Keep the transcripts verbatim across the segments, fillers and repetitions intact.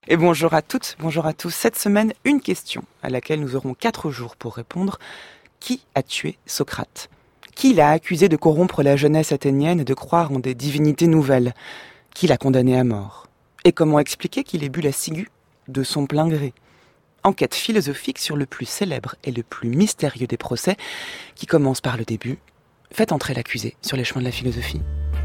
Et bonjour à toutes, bonjour à tous. Cette semaine, une question à laquelle nous aurons quatre jours pour répondre. Qui a tué Socrate ? Qui l'a accusé de corrompre la jeunesse athénienne et de croire en des divinités nouvelles ? Qui l'a condamné à mort ? Et comment expliquer qu'il ait bu la ciguë de son plein gré ? Enquête philosophique sur le plus célèbre et le plus mystérieux des procès, qui commence par le début. Faites entrer l'accusé sur les chemins de la philosophie.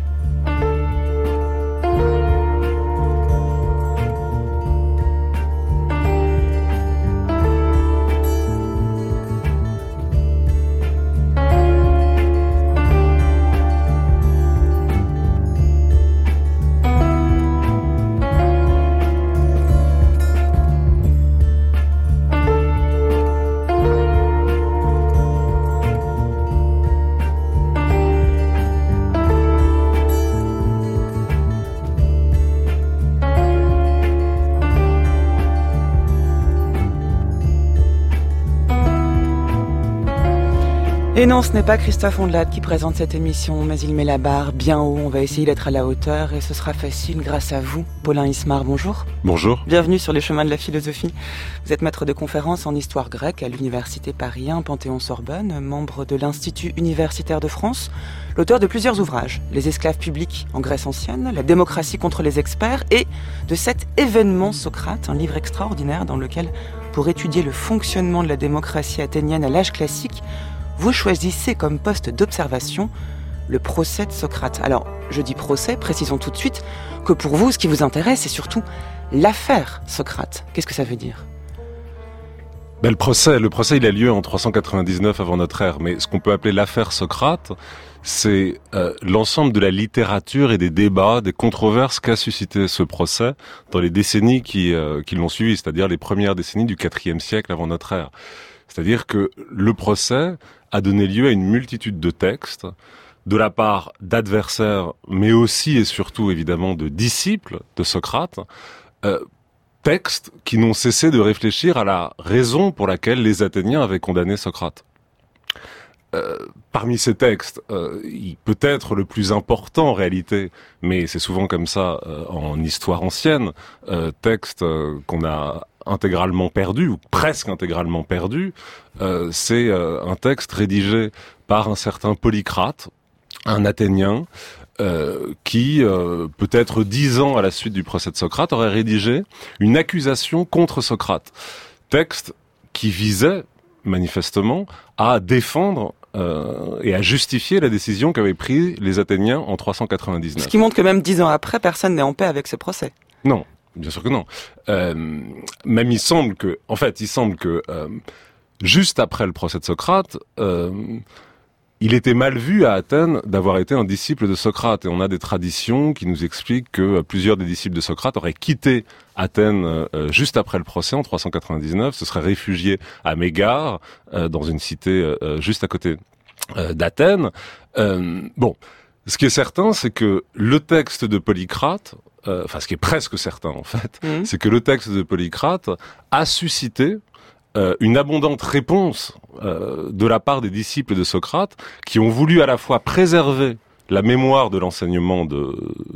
Et non, ce n'est pas Christophe Ondelat qui présente cette émission, mais il met la barre bien haut. On va essayer d'être à la hauteur et ce sera facile grâce à vous. Paulin Ismar, bonjour. Bonjour. Bienvenue sur les chemins de la philosophie. Vous êtes maître de conférences en histoire grecque à l'Université Paris un Panthéon-Sorbonne, membre de l'Institut universitaire de France, l'auteur de plusieurs ouvrages, Les esclaves publics en Grèce ancienne, La démocratie contre les experts et de cet événement Socrate, un livre extraordinaire dans lequel, pour étudier le fonctionnement de la démocratie athénienne à l'âge classique, vous choisissez comme poste d'observation le procès de Socrate. Alors, je dis procès, précisons tout de suite que pour vous, ce qui vous intéresse, c'est surtout l'affaire Socrate. Qu'est-ce que ça veut dire ? Ben, le procès, le procès, il a lieu en trois cent quatre-vingt-dix-neuf avant notre ère, mais ce qu'on peut appeler l'affaire Socrate, c'est euh, l'ensemble de la littérature et des débats, des controverses qu'a suscité ce procès dans les décennies qui, euh, qui l'ont suivi, c'est-à-dire les premières décennies du quatrième siècle avant notre ère. C'est-à-dire que le procès a donné lieu à une multitude de textes de la part d'adversaires, mais aussi et surtout évidemment de disciples de Socrate, euh, textes qui n'ont cessé de réfléchir à la raison pour laquelle les Athéniens avaient condamné Socrate. Euh, parmi ces textes, euh, il peut être le plus important en réalité, mais c'est souvent comme ça euh, en histoire ancienne, euh, texte euh, qu'on a intégralement perdu, ou presque intégralement perdu, euh, c'est euh, un texte rédigé par un certain Polycrate, un Athénien, euh, qui, euh, peut-être dix ans à la suite du procès de Socrate, aurait rédigé une accusation contre Socrate. Texte qui visait, manifestement, à défendre euh, et à justifier la décision qu'avaient prise les Athéniens en trois cent quatre-vingt-dix-neuf. Ce qui montre que même dix ans après, personne n'est en paix avec ce procès. Non. Bien sûr que non. Euh, même il semble que, en fait, il semble que euh, juste après le procès de Socrate, euh, il était mal vu à Athènes d'avoir été un disciple de Socrate. Et on a des traditions qui nous expliquent que plusieurs des disciples de Socrate auraient quitté Athènes euh, juste après le procès en trois cent quatre-vingt-dix-neuf, se seraient réfugiés à Mégare, euh, dans une cité euh, juste à côté euh, d'Athènes. Euh, bon, ce qui est certain, c'est que le texte de Polycrate, Euh, enfin ce qui est presque certain en fait, mmh. c'est que le texte de Polycrate a suscité euh, une abondante réponse euh, de la part des disciples de Socrate qui ont voulu à la fois préserver la mémoire de l'enseignement de,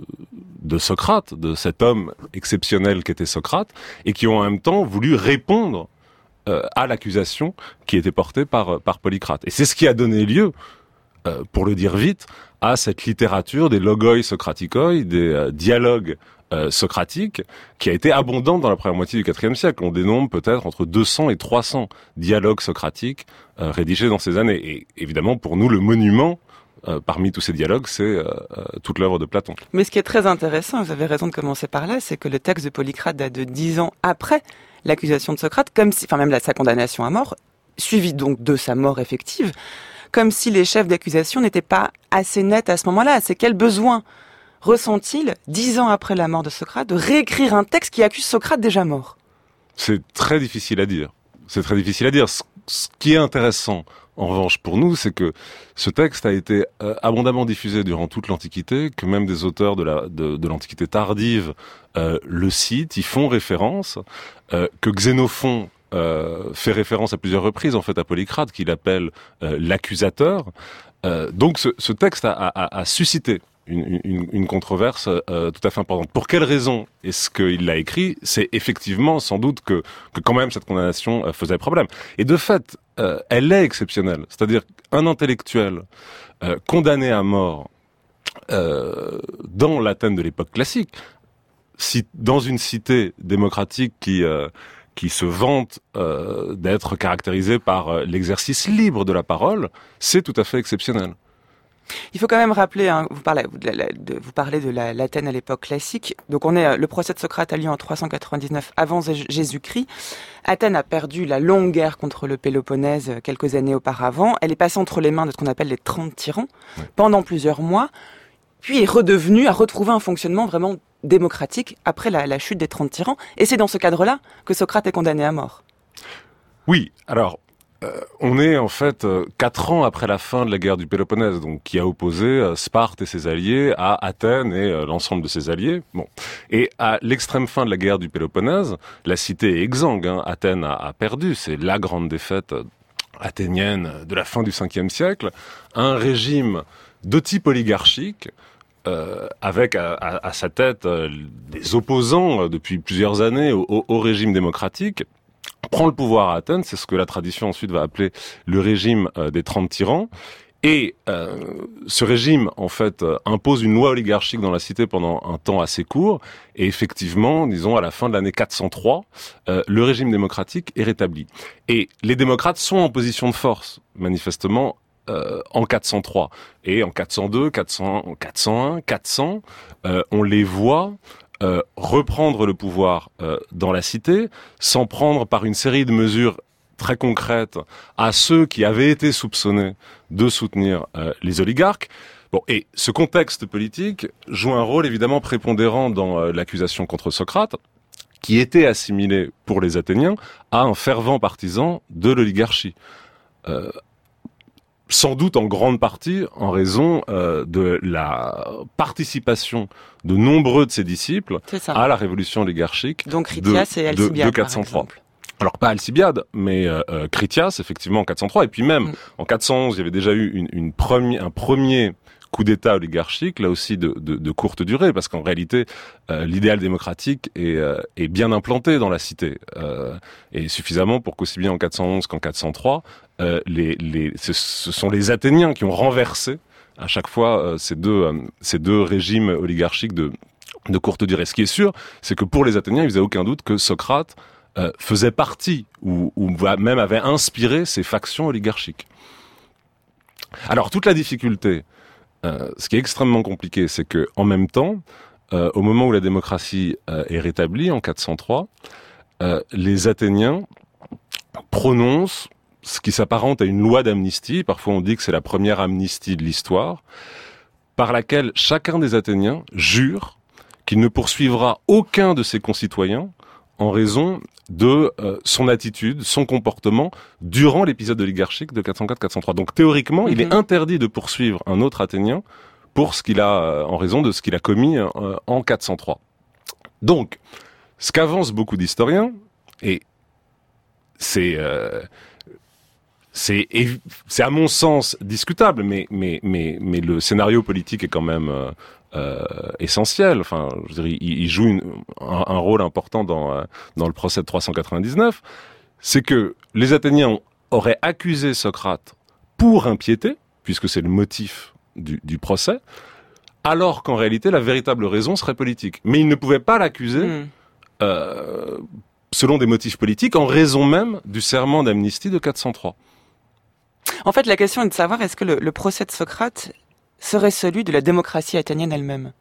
de Socrate, de cet homme exceptionnel qu'était Socrate, et qui ont en même temps voulu répondre euh, à l'accusation qui était portée par, par Polycrate. Et c'est ce qui a donné lieu, euh, pour le dire vite, à cette littérature des logoi socraticoi, des euh, dialogues euh, socratiques, qui a été abondante dans la première moitié du quatrième siècle. On dénombre peut-être entre deux cents et trois cents dialogues socratiques euh, rédigés dans ces années. Et évidemment, pour nous, le monument, euh, parmi tous ces dialogues, c'est euh, euh, toute l'œuvre de Platon. Mais ce qui est très intéressant, vous avez raison de commencer par là, c'est que le texte de Polycrate date de dix ans après l'accusation de Socrate, comme si, enfin même là, sa condamnation à mort, suivie donc de sa mort effective, comme si les chefs d'accusation n'étaient pas assez nets à ce moment-là. C'est quel besoin ressent-il, dix ans après la mort de Socrate, de réécrire un texte qui accuse Socrate déjà mort ? C'est très difficile à dire. C'est très difficile à dire. Ce, ce qui est intéressant, en revanche, pour nous, c'est que ce texte a été euh, abondamment diffusé durant toute l'Antiquité, que même des auteurs de, la, de, de l'Antiquité tardive euh, le citent, y font référence, euh, que Xénophon Euh, fait référence à plusieurs reprises en fait à Polycrate, qu'il appelle euh, l'accusateur. Euh, donc ce, ce texte a, a, a suscité une, une, une controverse euh, tout à fait importante. Pour quelle raison est-ce qu'il l'a écrit ? C'est effectivement sans doute que, que quand même cette condamnation euh, faisait problème. Et de fait, euh, elle est exceptionnelle. C'est-à-dire qu'un intellectuel euh, condamné à mort euh, dans l'Athènes de l'époque classique, si, dans une cité démocratique qui... Euh, qui se vante euh, d'être caractérisée par euh, l'exercice libre de la parole, c'est tout à fait exceptionnel. Il faut quand même rappeler, hein, vous parlez de, la, de, vous parlez de la, l'Athènes à l'époque classique. Donc on est, le procès de Socrate a lieu en trois cent quatre-vingt-dix-neuf avant Jésus-Christ. Athènes a perdu la longue guerre contre le Péloponnèse quelques années auparavant. Elle est passée entre les mains de ce qu'on appelle les trente tyrans ouais. pendant plusieurs mois, puis est redevenue, a retrouvé un fonctionnement vraiment démocratique après la, la chute des trente tyrans. Et c'est dans ce cadre-là que Socrate est condamné à mort. Oui, alors... Euh, on est en fait euh, quatre ans après la fin de la guerre du Péloponnèse, donc qui a opposé euh, Sparte et ses alliés à Athènes et euh, l'ensemble de ses alliés. Bon, et à l'extrême fin de la guerre du Péloponnèse, la cité est exsangue. Hein. Athènes a, a perdu, c'est la grande défaite euh, athénienne de la fin du cinquième siècle. Un régime de type oligarchique. Euh, avec à, à, à sa tête euh, des opposants euh, depuis plusieurs années au, au, au régime démocratique, prend le pouvoir à Athènes, c'est ce que la tradition ensuite va appeler le régime euh, des trente tyrans, et euh, ce régime en fait euh, impose une loi oligarchique dans la cité pendant un temps assez court, et effectivement, disons à la fin de l'année quatre cent trois, euh, le régime démocratique est rétabli. Et les démocrates sont en position de force, manifestement, Euh, en quatre cent trois. Et en quatre cent deux, quatre cents, quatre cent un, quatre cents, euh, on les voit euh, reprendre le pouvoir euh, dans la cité, s'en prendre par une série de mesures très concrètes à ceux qui avaient été soupçonnés de soutenir euh, les oligarques. Bon, et ce contexte politique joue un rôle évidemment prépondérant dans euh, l'accusation contre Socrate, qui était assimilé pour les Athéniens à un fervent partisan de l'oligarchie. Euh, Sans doute en grande partie en raison euh, de la participation de nombreux de ses disciples à la révolution oligarchique. Donc Critias de, et Alcibiade, de, de quatre cent trois. Alors pas Alcibiade, mais euh, euh, Critias, effectivement, en quatre cent trois. Et puis même, mm. en quatre cent onze, il y avait déjà eu une, une première, un premier coup d'État oligarchique, là aussi de, de, de courte durée, parce qu'en réalité, euh, l'idéal démocratique est, euh, est bien implanté dans la cité, euh, et suffisamment pour qu'aussi bien en quatre cent onze qu'en quatre cent trois, euh, les, les, ce, ce sont les Athéniens qui ont renversé à chaque fois euh, ces deux, euh, ces deux régimes oligarchiques de, de courte durée. Ce qui est sûr, c'est que pour les Athéniens, il n'y avait aucun doute que Socrate euh, faisait partie, ou, ou même avait inspiré ces factions oligarchiques. Alors, toute la difficulté, Euh, ce qui est extrêmement compliqué, c'est que en même temps, euh, au moment où la démocratie euh, est rétablie en quatre cent trois, euh, les Athéniens prononcent ce qui s'apparente à une loi d'amnistie. Parfois, on dit que c'est la première amnistie de l'histoire, par laquelle chacun des Athéniens jure qu'il ne poursuivra aucun de ses concitoyens en raison de euh, son attitude, son comportement durant l'épisode oligarchique de quatre cent quatre quatre cent trois. Donc théoriquement, mm-hmm. il est interdit de poursuivre un autre Athénien pour ce qu'il a, euh, en raison de ce qu'il a commis euh, en quatre cent trois. Donc, ce qu'avancent beaucoup d'historiens, et c'est euh, c'est c'est à mon sens discutable, mais mais mais mais le scénario politique est quand même euh, Euh, essentiel. Enfin, je dirais, il, il joue une, un, un rôle important dans euh, dans le procès de trois cent quatre-vingt-dix-neuf. C'est que les Athéniens auraient accusé Socrate pour impiété, puisque c'est le motif du, du procès, alors qu'en réalité la véritable raison serait politique. Mais ils ne pouvaient pas l'accuser mmh. euh, selon des motifs politiques, en raison même du serment d'amnistie de quatre cent trois. En fait, la question est de savoir est-ce que le, le procès de Socrate serait celui de la démocratie athénienne elle-même?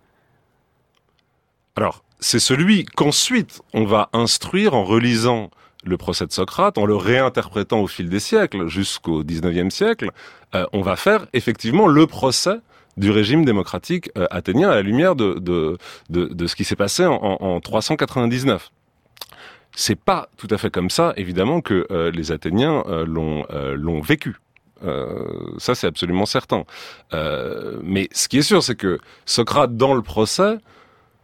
Alors, c'est celui qu'ensuite on va instruire en relisant le procès de Socrate, en le réinterprétant au fil des siècles, jusqu'au dix-neuvième siècle, euh, on va faire effectivement le procès du régime démocratique euh, athénien à la lumière de, de, de, de ce qui s'est passé en, en, en trois cent quatre-vingt-dix-neuf. C'est pas tout à fait comme ça, évidemment, que euh, les Athéniens euh, l'ont, euh, l'ont vécu. Euh, ça, c'est absolument certain. Euh, mais ce qui est sûr, c'est que Socrate, dans le procès,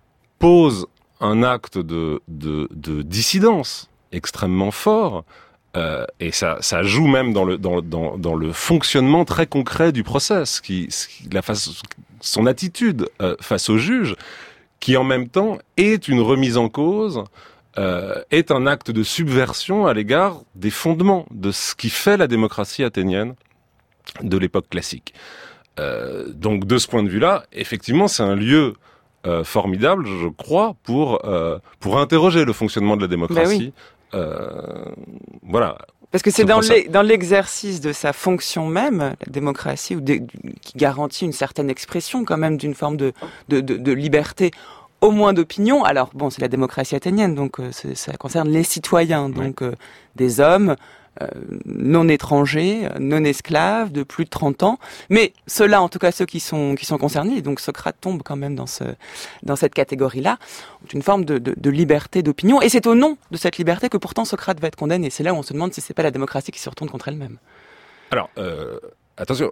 pose un acte de, de, de dissidence extrêmement fort Euh, et ça, ça joue même dans le dans, dans, dans le fonctionnement très concret du process, qui, la face, son attitude euh, face au juge, qui en même temps est une remise en cause, euh, est un acte de subversion à l'égard des fondements de ce qui fait la démocratie athénienne de l'époque classique. Euh, donc de ce point de vue-là, effectivement, c'est un lieu euh, formidable, je crois, pour euh, pour interroger le fonctionnement de la démocratie. Ben oui. euh, voilà. Parce que c'est dans, les, dans l'exercice de sa fonction même, la démocratie, ou de, qui garantit une certaine expression quand même d'une forme de, de, de, de liberté, au moins d'opinion. Alors bon, c'est la démocratie athénienne, donc euh, ça concerne les citoyens, donc euh, des hommes euh, non étrangers, non esclaves, de plus de trente ans. Mais ceux-là, en tout cas ceux qui sont qui sont concernés, donc Socrate tombe quand même dans ce dans cette catégorie-là, ont une forme de, de, de liberté d'opinion. Et c'est au nom de cette liberté que pourtant Socrate va être condamné. C'est là où on se demande si c'est pas la démocratie qui se retourne contre elle-même. Alors euh, attention,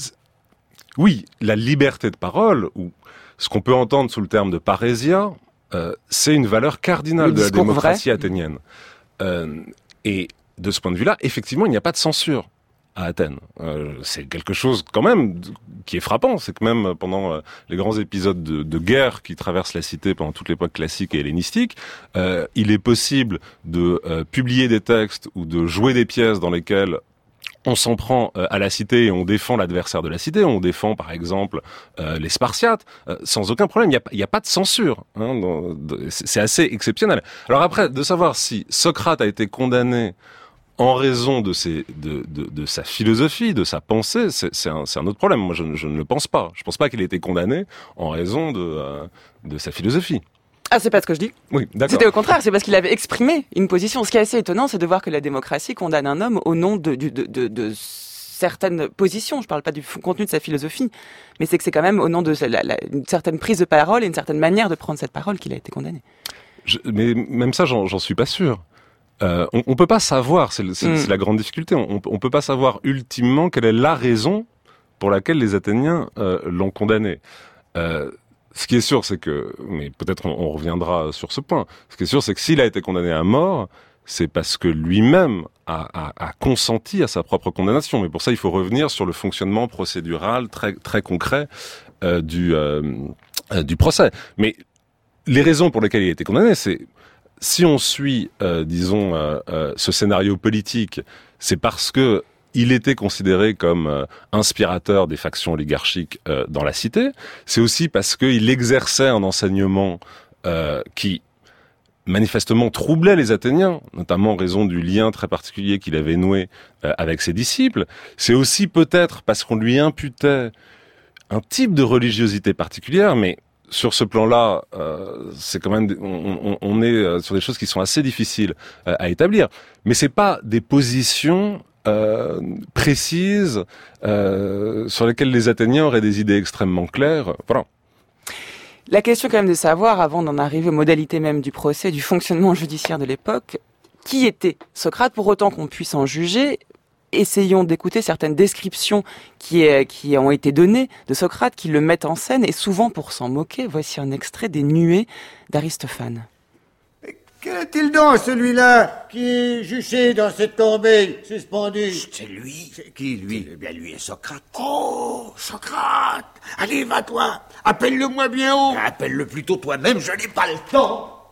oui, la liberté de parole, ou ce qu'on peut entendre sous le terme de parésia, euh, c'est une valeur cardinale le de la démocratie vrai. athénienne. Euh, et de ce point de vue-là, effectivement, il n'y a pas de censure à Athènes. Euh, c'est quelque chose quand même qui est frappant, c'est que même pendant euh, les grands épisodes de, de guerre qui traversent la cité pendant toute l'époque classique et hellénistique, euh, il est possible de euh, publier des textes ou de jouer des pièces dans lesquelles on s'en prend euh, à la cité et on défend l'adversaire de la cité, on défend par exemple euh, les Spartiates, euh, sans aucun problème, il n'y a, il y a pas de censure. Hein, dans, de, c'est assez exceptionnel. Alors après, de savoir si Socrate a été condamné en raison de, ses, de, de, de sa philosophie, de sa pensée, c'est, c'est, un, c'est un autre problème. Moi, je, je ne le pense pas. Je ne pense pas qu'il ait été condamné en raison de, euh, de sa philosophie. Ah, c'est pas ce que je dis. Oui, d'accord. C'était au contraire, c'est parce qu'il avait exprimé une position. Ce qui est assez étonnant, c'est de voir que la démocratie condamne un homme au nom de, de, de, de, de certaines positions. Je parle pas du contenu de sa philosophie, mais c'est que c'est quand même au nom de la, la, une certaine prise de parole et une certaine manière de prendre cette parole qu'il a été condamné. Je, mais même ça, j'en, j'en suis pas sûr. Euh, on, on peut pas savoir, c'est, c'est, mm. c'est la grande difficulté, on, on peut pas savoir ultimement quelle est la raison pour laquelle les Athéniens euh, l'ont condamné. Euh, ce qui est sûr, c'est que, mais peut-être on, on reviendra sur ce point, ce qui est sûr, c'est que s'il a été condamné à mort, c'est parce que lui-même a, a, a consenti à sa propre condamnation. Mais pour ça, il faut revenir sur le fonctionnement procédural très, très concret euh, du, euh, euh, du procès. Mais les raisons pour lesquelles il a été condamné, c'est... Si on suit, euh, disons, euh, euh, ce scénario politique, c'est parce que il était considéré comme euh, inspirateur des factions oligarchiques euh, dans la cité. C'est aussi parce qu'il exerçait un enseignement euh, qui, manifestement, troublait les Athéniens, notamment en raison du lien très particulier qu'il avait noué euh, avec ses disciples. C'est aussi peut-être parce qu'on lui imputait un type de religiosité particulière, mais sur ce plan-là, euh, c'est quand même, on, on, on est sur des choses qui sont assez difficiles euh, à établir. Mais c'est pas des positions euh, précises euh, sur lesquelles les Athéniens auraient des idées extrêmement claires. Voilà. La question quand même de savoir, avant d'en arriver aux modalités même du procès, du fonctionnement judiciaire de l'époque, qui était Socrate, pour autant qu'on puisse en juger. Essayons d'écouter certaines descriptions qui, est, qui ont été données de Socrate, qui le mettent en scène, et souvent pour s'en moquer. Voici un extrait des Nuées d'Aristophane. Quel est-il donc, celui-là, qui est juché dans cette corbeille, suspendu? C'est lui. C'est qui, lui? Eh bien, lui est Socrate. Oh, Socrate! Allez, va-toi! Appelle-le-moi bien haut! Appelle-le plutôt toi-même, je n'ai pas le temps.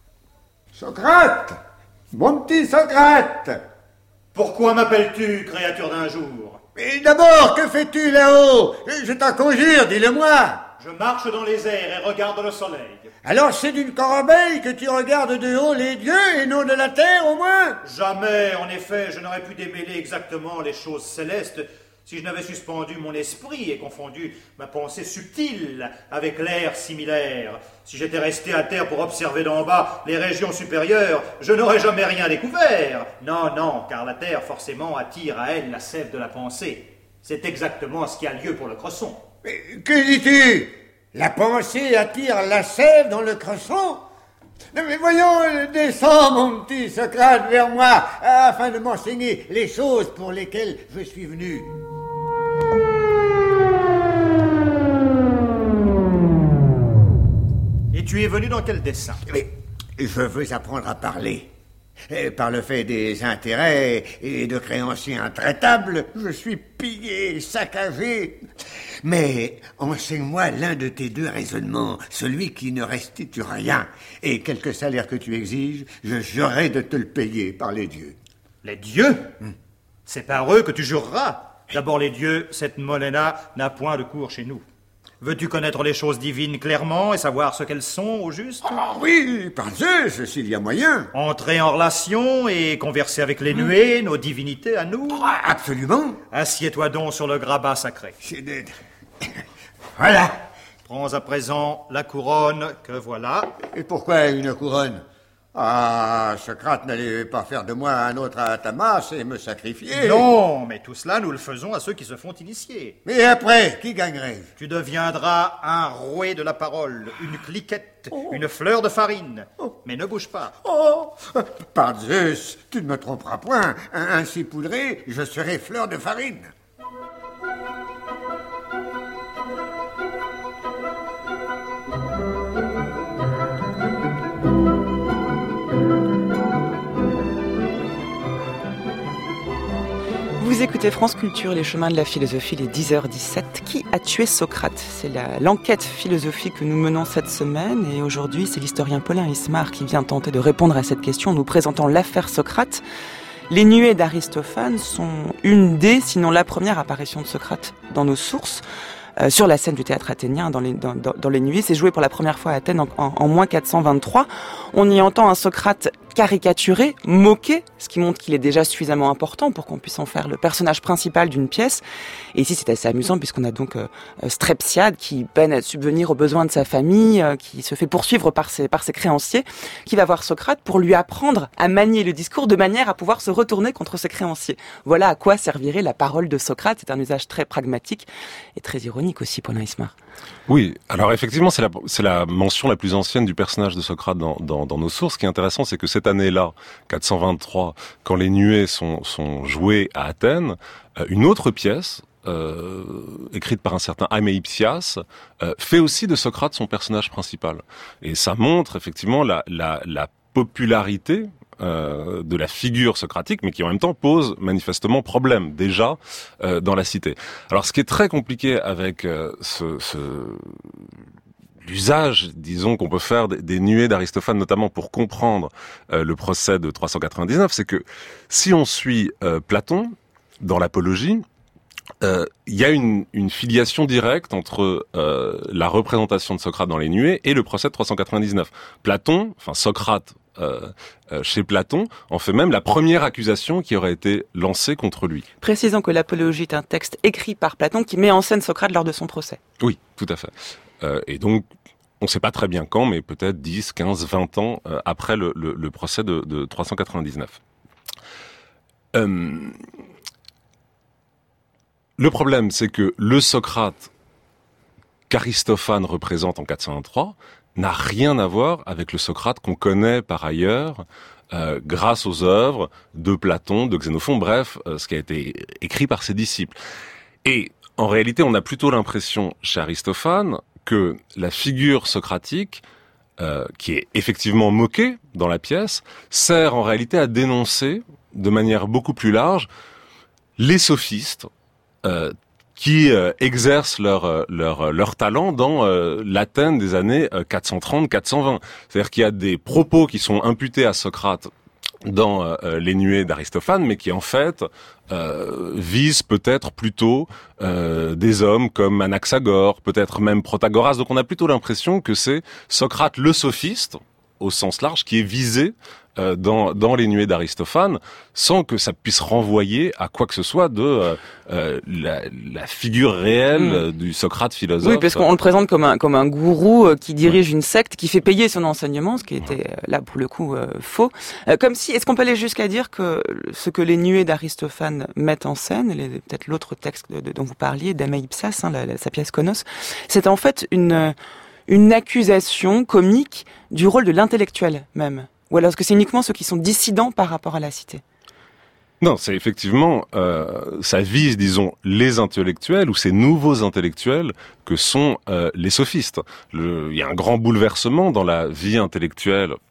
Socrate! Mon petit Socrate! Pourquoi m'appelles-tu, créature d'un jour? Mais d'abord, que fais-tu là-haut? Je t'en conjure, dis-le-moi. Je marche dans les airs et regarde le soleil. Alors c'est d'une corbeille que tu regardes de haut les dieux et non de la terre au moins? Jamais, en effet, je n'aurais pu démêler exactement les choses célestes si je n'avais suspendu mon esprit et confondu ma pensée subtile avec l'air similaire. Si j'étais resté à terre pour observer d'en bas les régions supérieures, je n'aurais jamais rien découvert. Non, non, car la terre forcément attire à elle la sève de la pensée. C'est exactement ce qui a lieu pour le cresson. Mais que dis-tu? La pensée attire la sève dans le cresson? Non mais voyons, descends mon petit Socrate vers moi, afin de m'enseigner les choses pour lesquelles je suis venu. Et tu es venu dans quel dessein? Mais je veux apprendre à parler. Et par le fait des intérêts et de créanciers intraitables, je suis pillé, saccagé. Mais enseigne-moi l'un de tes deux raisonnements, celui qui ne restitue rien. Et quelque salaire que tu exiges, je jurerai de te le payer par les dieux. Les dieux hmm. C'est par eux que tu jureras. D'abord les dieux, cette monnaie-là n'a point de cours chez nous. Veux-tu connaître les choses divines clairement et savoir ce qu'elles sont au juste? Ah oui, par Zeus, s'il y a moyen. Entrer en relation et converser avec les nuées, nos divinités à nous? Ah, absolument. Assieds-toi donc sur le grabat sacré. C'est de... Voilà. Prends à présent la couronne que voilà. Et pourquoi une couronne? Ah, Socrate n'allait pas faire de moi un autre Athamas et me sacrifier. Non, mais tout cela, nous le faisons à ceux qui se font initier. Mais après, qui gagnerait? Tu deviendras un rouet de la parole, une cliquette, oh. une fleur de farine. Oh. Mais ne bouge pas. Oh, par Zeus, tu ne me tromperas point. Ainsi poudré, je serai fleur de farine. Vous écoutez France Culture, les chemins de la philosophie, les dix heures dix-sept. Qui a tué Socrate? C'est la, l'enquête philosophique que nous menons cette semaine. Et aujourd'hui, c'est l'historien Paulin Ismar qui vient tenter de répondre à cette question en nous présentant l'affaire Socrate. Les nuées d'Aristophane sont une des, sinon la première apparition de Socrate dans nos sources. Euh, sur la scène du théâtre athénien, dans les, dans, dans, dans les nuées. C'est joué pour la première fois à Athènes en, en, en moins quatre cent vingt-trois. On y entend un Socrate caricaturé, moqué, ce qui montre qu'il est déjà suffisamment important pour qu'on puisse en faire le personnage principal d'une pièce. Et ici, c'est assez amusant puisqu'on a donc euh, Strepsiade qui peine à subvenir aux besoins de sa famille, euh, qui se fait poursuivre par ses, par ses créanciers, qui va voir Socrate pour lui apprendre à manier le discours de manière à pouvoir se retourner contre ses créanciers. Voilà à quoi servirait la parole de Socrate. C'est un usage très pragmatique et très ironique aussi, Paulin Ismar. Oui, alors effectivement, c'est la, c'est la mention la plus ancienne du personnage de Socrate dans, dans, dans nos sources. Ce qui est intéressant, c'est que cette année-là, quatre cent vingt-trois, quand les nuées sont, sont jouées à Athènes, euh, une autre pièce, euh, écrite par un certain Améipsias, euh, fait aussi de Socrate son personnage principal. Et ça montre effectivement la, la, la popularité Euh, de la figure socratique, mais qui en même temps pose manifestement problème déjà euh, dans la cité. Alors, ce qui est très compliqué avec euh, ce, ce l'usage, disons, qu'on peut faire des, des nuées d'Aristophane, notamment pour comprendre euh, le procès de trois cent quatre-vingt-dix-neuf, c'est que si on suit euh, Platon dans l'Apologie, il euh, y a une, une filiation directe entre euh, la représentation de Socrate dans les nuées et le procès de trois cent quatre-vingt-dix-neuf. Platon, enfin Socrate, Euh, euh, chez Platon, en fait même la première accusation qui aurait été lancée contre lui. Précisons que l'Apologie est un texte écrit par Platon qui met en scène Socrate lors de son procès. Oui, tout à fait. Euh, et donc, on ne sait pas très bien quand, mais peut-être dix, quinze, vingt ans euh, après le, le, le procès de, de trois cent quatre-vingt-dix-neuf. Euh, le problème, c'est que le Socrate qu'Aristophane représente en quatre cent vingt-trois n'a rien à voir avec le Socrate qu'on connaît par ailleurs euh, grâce aux œuvres de Platon, de Xénophon, bref, euh, ce qui a été écrit par ses disciples. Et en réalité, on a plutôt l'impression chez Aristophane que la figure socratique, euh, qui est effectivement moquée dans la pièce, sert en réalité à dénoncer de manière beaucoup plus large les sophistes, euh, qui euh, exercent leur euh, leur leur talent dans euh, l'Athènes des années euh, quatre cent trente quatre cent vingt. C'est-à-dire qu'il y a des propos qui sont imputés à Socrate dans euh, les nuées d'Aristophane, mais qui en fait euh, visent peut-être plutôt euh, des hommes comme Anaxagore, peut-être même Protagoras. Donc on a plutôt l'impression que c'est Socrate le sophiste, au sens large, qui est visé euh, dans dans les nuées d'Aristophane, sans que ça puisse renvoyer à quoi que ce soit de euh, euh, la, la figure réelle mmh. euh, du Socrate philosophe. Oui, parce qu'on le présente comme un comme un gourou euh, qui dirige une secte, qui fait payer son enseignement, ce qui était euh, là pour le coup euh, faux. Euh, comme si, est-ce qu'on peut aller jusqu'à dire que ce que les nuées d'Aristophane mettent en scène, les, peut-être l'autre texte de, de, dont vous parliez, d'Améipsias, hein, la, la, sa pièce Konos, c'est en fait une une accusation comique du rôle de l'intellectuel même. Ou alors est-ce que c'est uniquement ceux qui sont dissidents par rapport à la cité? Non, c'est effectivement, euh, ça vise, disons, les intellectuels ou ces nouveaux intellectuels que sont euh, les sophistes. Le, il y a un grand bouleversement dans la vie intellectuelle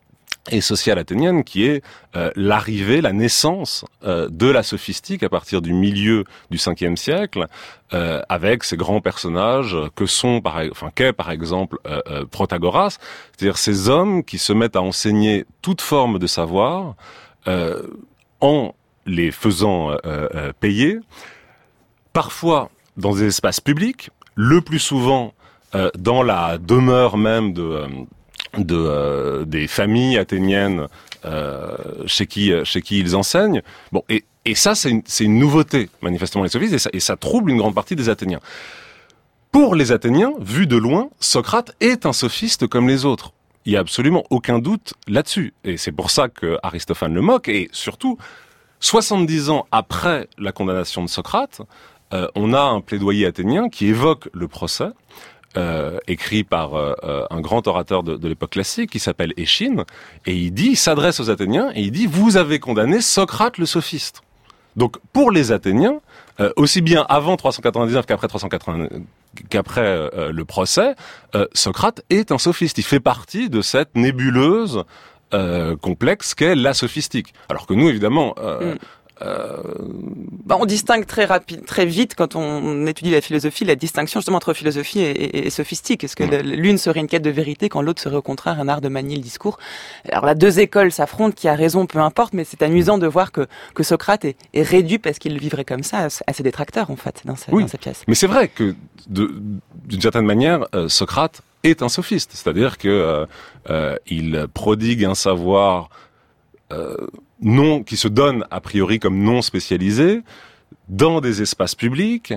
et sociale athénienne qui est euh, l'arrivée, la naissance euh, de la sophistique à partir du milieu du cinquième siècle, euh, avec ces grands personnages que sont, par, enfin, qu'est par exemple euh, euh, Protagoras, c'est-à-dire ces hommes qui se mettent à enseigner toute forme de savoir euh, en les faisant euh, euh, payer, parfois dans des espaces publics, le plus souvent euh, dans la demeure même de euh, de euh, des familles athéniennes euh, chez qui chez qui ils enseignent. Bon, et et ça c'est une c'est une nouveauté manifestement les sophistes et ça, et ça trouble une grande partie des Athéniens. Pour les Athéniens, vu de loin, Socrate est un sophiste comme les autres. Il y a absolument aucun doute là-dessus et c'est pour ça que Aristophane le moque et surtout soixante-dix ans après la condamnation de Socrate, euh, on a un plaidoyer athénien qui évoque le procès. Euh, écrit par euh, un grand orateur de, de l'époque classique qui s'appelle Échine, et il dit, il s'adresse aux Athéniens et il dit « Vous avez condamné Socrate le sophiste ». Donc pour les Athéniens, euh, aussi bien avant trois cent quatre-vingt-dix-neuf qu'après trois cent quatre-vingts, qu'après euh, le procès, euh, Socrate est un sophiste. Il fait partie de cette nébuleuse euh, complexe qu'est la sophistique. Alors que nous, évidemment... Euh, mm. Euh... Bah, on distingue très rapide, très vite quand on étudie la philosophie, la distinction justement entre philosophie et, et, et sophistique. Est-ce que mmh. l'une serait une quête de vérité quand l'autre serait au contraire un art de manier le discours? Alors là, deux écoles s'affrontent, qui a raison, peu importe, mais c'est amusant de voir que, que Socrate est, est réduit parce qu'il le vivrait comme ça à ses détracteurs en fait dans sa, oui. dans sa pièce. Mais c'est vrai que de, d'une certaine manière, euh, Socrate est un sophiste, c'est-à-dire que euh, euh, il prodigue un savoir euh, non, qui se donne a priori comme non spécialisé dans des espaces publics,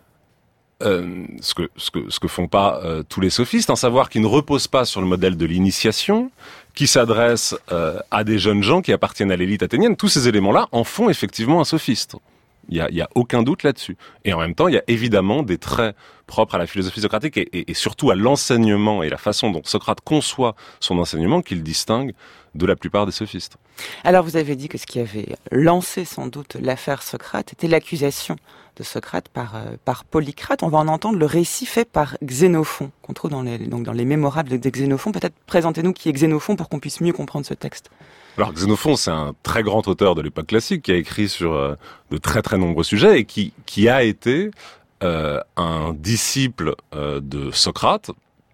euh, ce que ce que ce que font pas euh, tous les sophistes, un savoir qui ne repose pas sur le modèle de l'initiation, qui s'adresse euh, à des jeunes gens qui appartiennent à l'élite athénienne. Tous ces éléments-là en font effectivement un sophiste. Il y a, il y a aucun doute là-dessus. Et en même temps, il y a évidemment des traits propres à la philosophie socratique et, et, et surtout à l'enseignement et la façon dont Socrate conçoit son enseignement qu'il distingue de la plupart des sophistes. Alors vous avez dit que ce qui avait lancé sans doute l'affaire Socrate était l'accusation de Socrate par euh, par Polycrate. On va en entendre le récit fait par Xénophon, qu'on trouve dans les donc dans les Mémorables de Xénophon. Peut-être présentez-nous qui est Xénophon pour qu'on puisse mieux comprendre ce texte. Alors Xénophon, c'est un très grand auteur de l'époque classique qui a écrit sur euh, de très très nombreux sujets et qui qui a été euh, un disciple euh, de Socrate.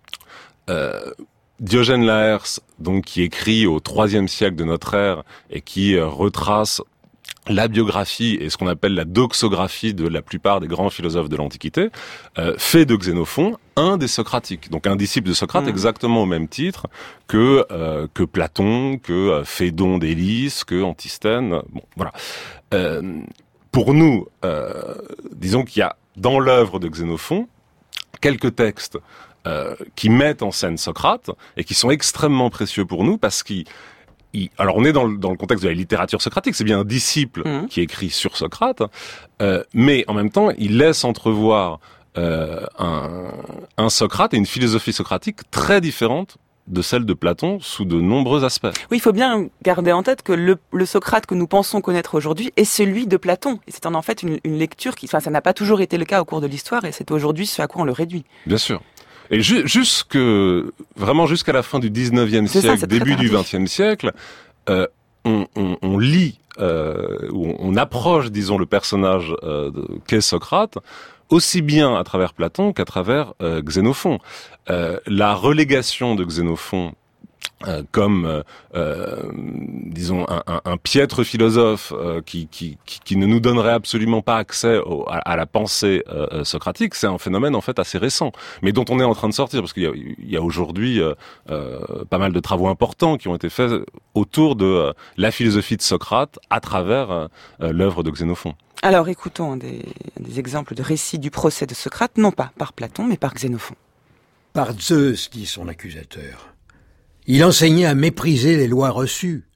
Euh, Diogène Laërce, donc qui écrit au troisième siècle de notre ère et qui euh, retrace la biographie et ce qu'on appelle la doxographie de la plupart des grands philosophes de l'Antiquité, euh, fait de Xénophon un des socratiques, donc un disciple de Socrate mmh. exactement au même titre que euh, que Platon, que euh, Phédon d'Élys, que Antisthène. Bon, voilà. Euh, pour nous, euh, disons qu'il y a dans l'œuvre de Xénophon quelques textes Euh, qui mettent en scène Socrate et qui sont extrêmement précieux pour nous parce qu'ils, ils, alors on est dans le, dans le contexte de la littérature socratique, c'est bien un disciple mmh. qui écrit sur Socrate, euh, mais en même temps il laisse entrevoir euh, un, un Socrate et une philosophie socratique très différente de celle de Platon sous de nombreux aspects. Oui, il faut bien garder en tête que le, le Socrate que nous pensons connaître aujourd'hui est celui de Platon. Et c'est en, en fait une, une lecture qui, enfin, ça n'a pas toujours été le cas au cours de l'histoire et c'est aujourd'hui ce à quoi on le réduit. Bien sûr. Et ju- jusque, vraiment jusqu'à la fin du dix-neuvième siècle, ça, début du vingtième siècle, euh, on, on, on lit, euh, on, on approche, disons, le personnage euh, qu'est Socrate, aussi bien à travers Platon qu'à travers euh, Xénophon. Euh, la relégation de Xénophon Euh, comme, euh, euh, disons, un, un, un piètre philosophe euh, qui, qui, qui, qui ne nous donnerait absolument pas accès au, à, à la pensée euh, socratique, c'est un phénomène en fait assez récent, mais dont on est en train de sortir, parce qu'il y a, il y a aujourd'hui euh, euh, pas mal de travaux importants qui ont été faits autour de euh, la philosophie de Socrate à travers euh, l'œuvre de Xénophon. Alors écoutons des, des exemples de récits du procès de Socrate, non pas par Platon, mais par Xénophon. Par Zeus, dit son accusateur. Il enseignait à mépriser les lois reçues.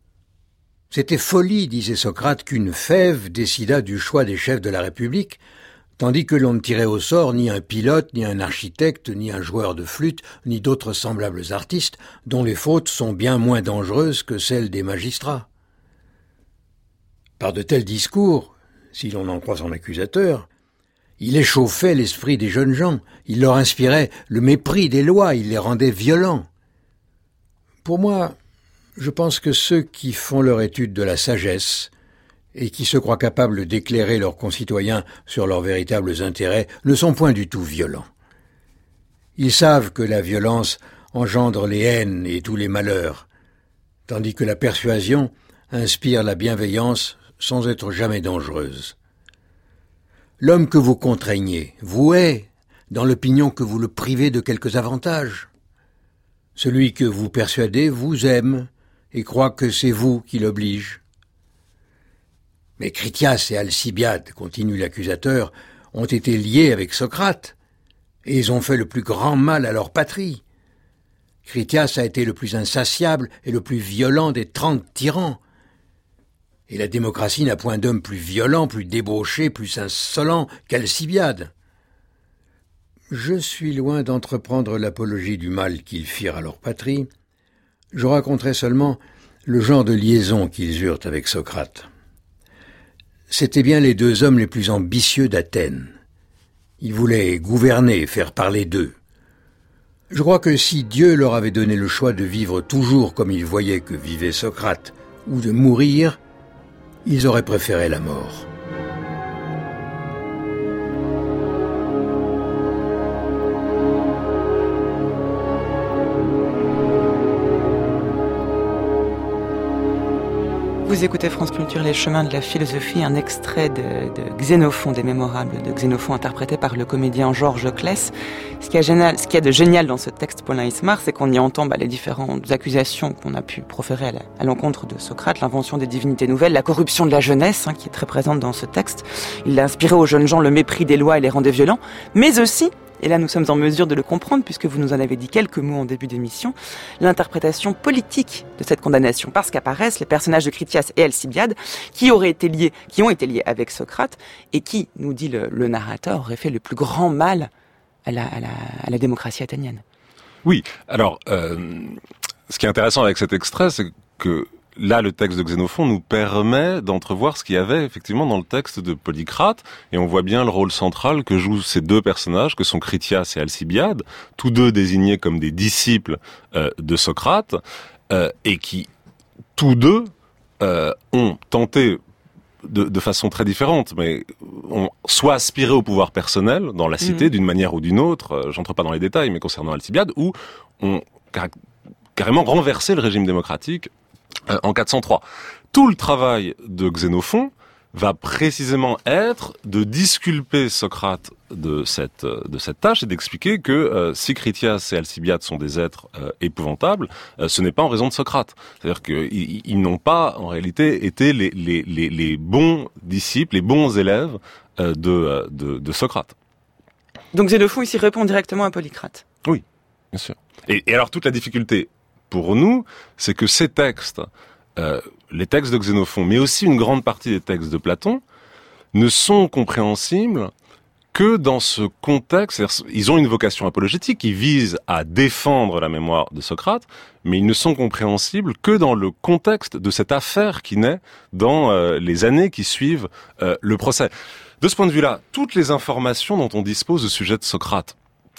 C'était folie, disait Socrate, qu'une fève décidât du choix des chefs de la République, tandis que l'on ne tirait au sort ni un pilote, ni un architecte, ni un joueur de flûte, ni d'autres semblables artistes, dont les fautes sont bien moins dangereuses que celles des magistrats. Par de tels discours, si l'on en croit son accusateur, il échauffait l'esprit des jeunes gens, il leur inspirait le mépris des lois, il les rendait violents. Pour moi, Je pense que ceux qui font leur étude de la sagesse et qui se croient capables d'éclairer leurs concitoyens sur leurs véritables intérêts ne sont point du tout violents. Ils savent que la violence engendre les haines et tous les malheurs, tandis que la persuasion inspire la bienveillance sans être jamais dangereuse. L'homme que vous contraignez vous hait dans l'opinion que vous le privez de quelques avantages. Celui que vous persuadez vous aime et croit que c'est vous qui l'oblige. Mais Critias et Alcibiade, continue l'accusateur, ont été liés avec Socrate, et ils ont fait le plus grand mal à leur patrie. Critias a été le plus insatiable et le plus violent des trente tyrans. Et la démocratie n'a point d'homme plus violent, plus débauché, plus insolent qu'Alcibiade. Je suis loin d'entreprendre l'apologie du mal qu'ils firent à leur patrie. Je raconterai seulement le genre de liaison qu'ils eurent avec Socrate. C'étaient bien les deux hommes les plus ambitieux d'Athènes. Ils voulaient gouverner, faire parler d'eux. Je crois que si Dieu leur avait donné le choix de vivre toujours comme ils voyaient que vivait Socrate, ou de mourir, ils auraient préféré la mort. Vous écoutez France Culture, les chemins de la philosophie, un extrait de, de Xénophon, des Mémorables de Xénophon, interprété par le comédien Georges Claes. Ce qui est génial, ce qu'il y a de génial dans ce texte, Paulin Ismar, c'est qu'on y entend bah, les différentes accusations qu'on a pu proférer à, la, à l'encontre de Socrate, l'invention des divinités nouvelles, la corruption de la jeunesse, hein, qui est très présente dans ce texte. Il a inspiré aux jeunes gens le mépris des lois et les rendait violents, mais aussi, et là nous sommes en mesure de le comprendre puisque vous nous en avez dit quelques mots en début d'émission, l'interprétation politique de cette condamnation, parce qu'apparaissent les personnages de Critias et Alcibiade qui auraient été liés, qui ont été liés avec Socrate et qui, nous dit le, le narrateur, auraient fait le plus grand mal à la, à la, à la démocratie athénienne. Oui, alors euh, ce qui est intéressant avec cet extrait, c'est que là, le texte de Xénophon nous permet d'entrevoir ce qu'il y avait effectivement dans le texte de Polycrate, et on voit bien le rôle central que jouent ces deux personnages, que sont Critias et Alcibiade, tous deux désignés comme des disciples euh, de Socrate, euh, et qui, tous deux, euh, ont tenté de, de façon très différente, mais ont soit aspiré au pouvoir personnel dans la cité, mmh. d'une manière ou d'une autre, euh, j'entre pas dans les détails, mais concernant Alcibiade, ou ont car- carrément renversé le régime démocratique en quatre cent trois. Tout le travail de Xénophon va précisément être de disculper Socrate de cette de cette tâche et d'expliquer que euh, si Critias et Alcibiade sont des êtres euh, épouvantables, euh, ce n'est pas en raison de Socrate. C'est-à-dire qu'ils ils n'ont pas en réalité été les les les, les bons disciples, les bons élèves euh, de, de de Socrate. Donc Xénophon ici répond directement à Polycrate. Oui, bien sûr. Et, et alors toute la difficulté pour nous, c'est que ces textes, euh, les textes de Xénophon, mais aussi une grande partie des textes de Platon, ne sont compréhensibles que dans ce contexte. Ils ont une vocation apologétique, ils visent à défendre la mémoire de Socrate, mais ils ne sont compréhensibles que dans le contexte de cette affaire qui naît dans euh, les années qui suivent euh, le procès. De ce point de vue-là, toutes les informations dont on dispose au sujet de Socrate,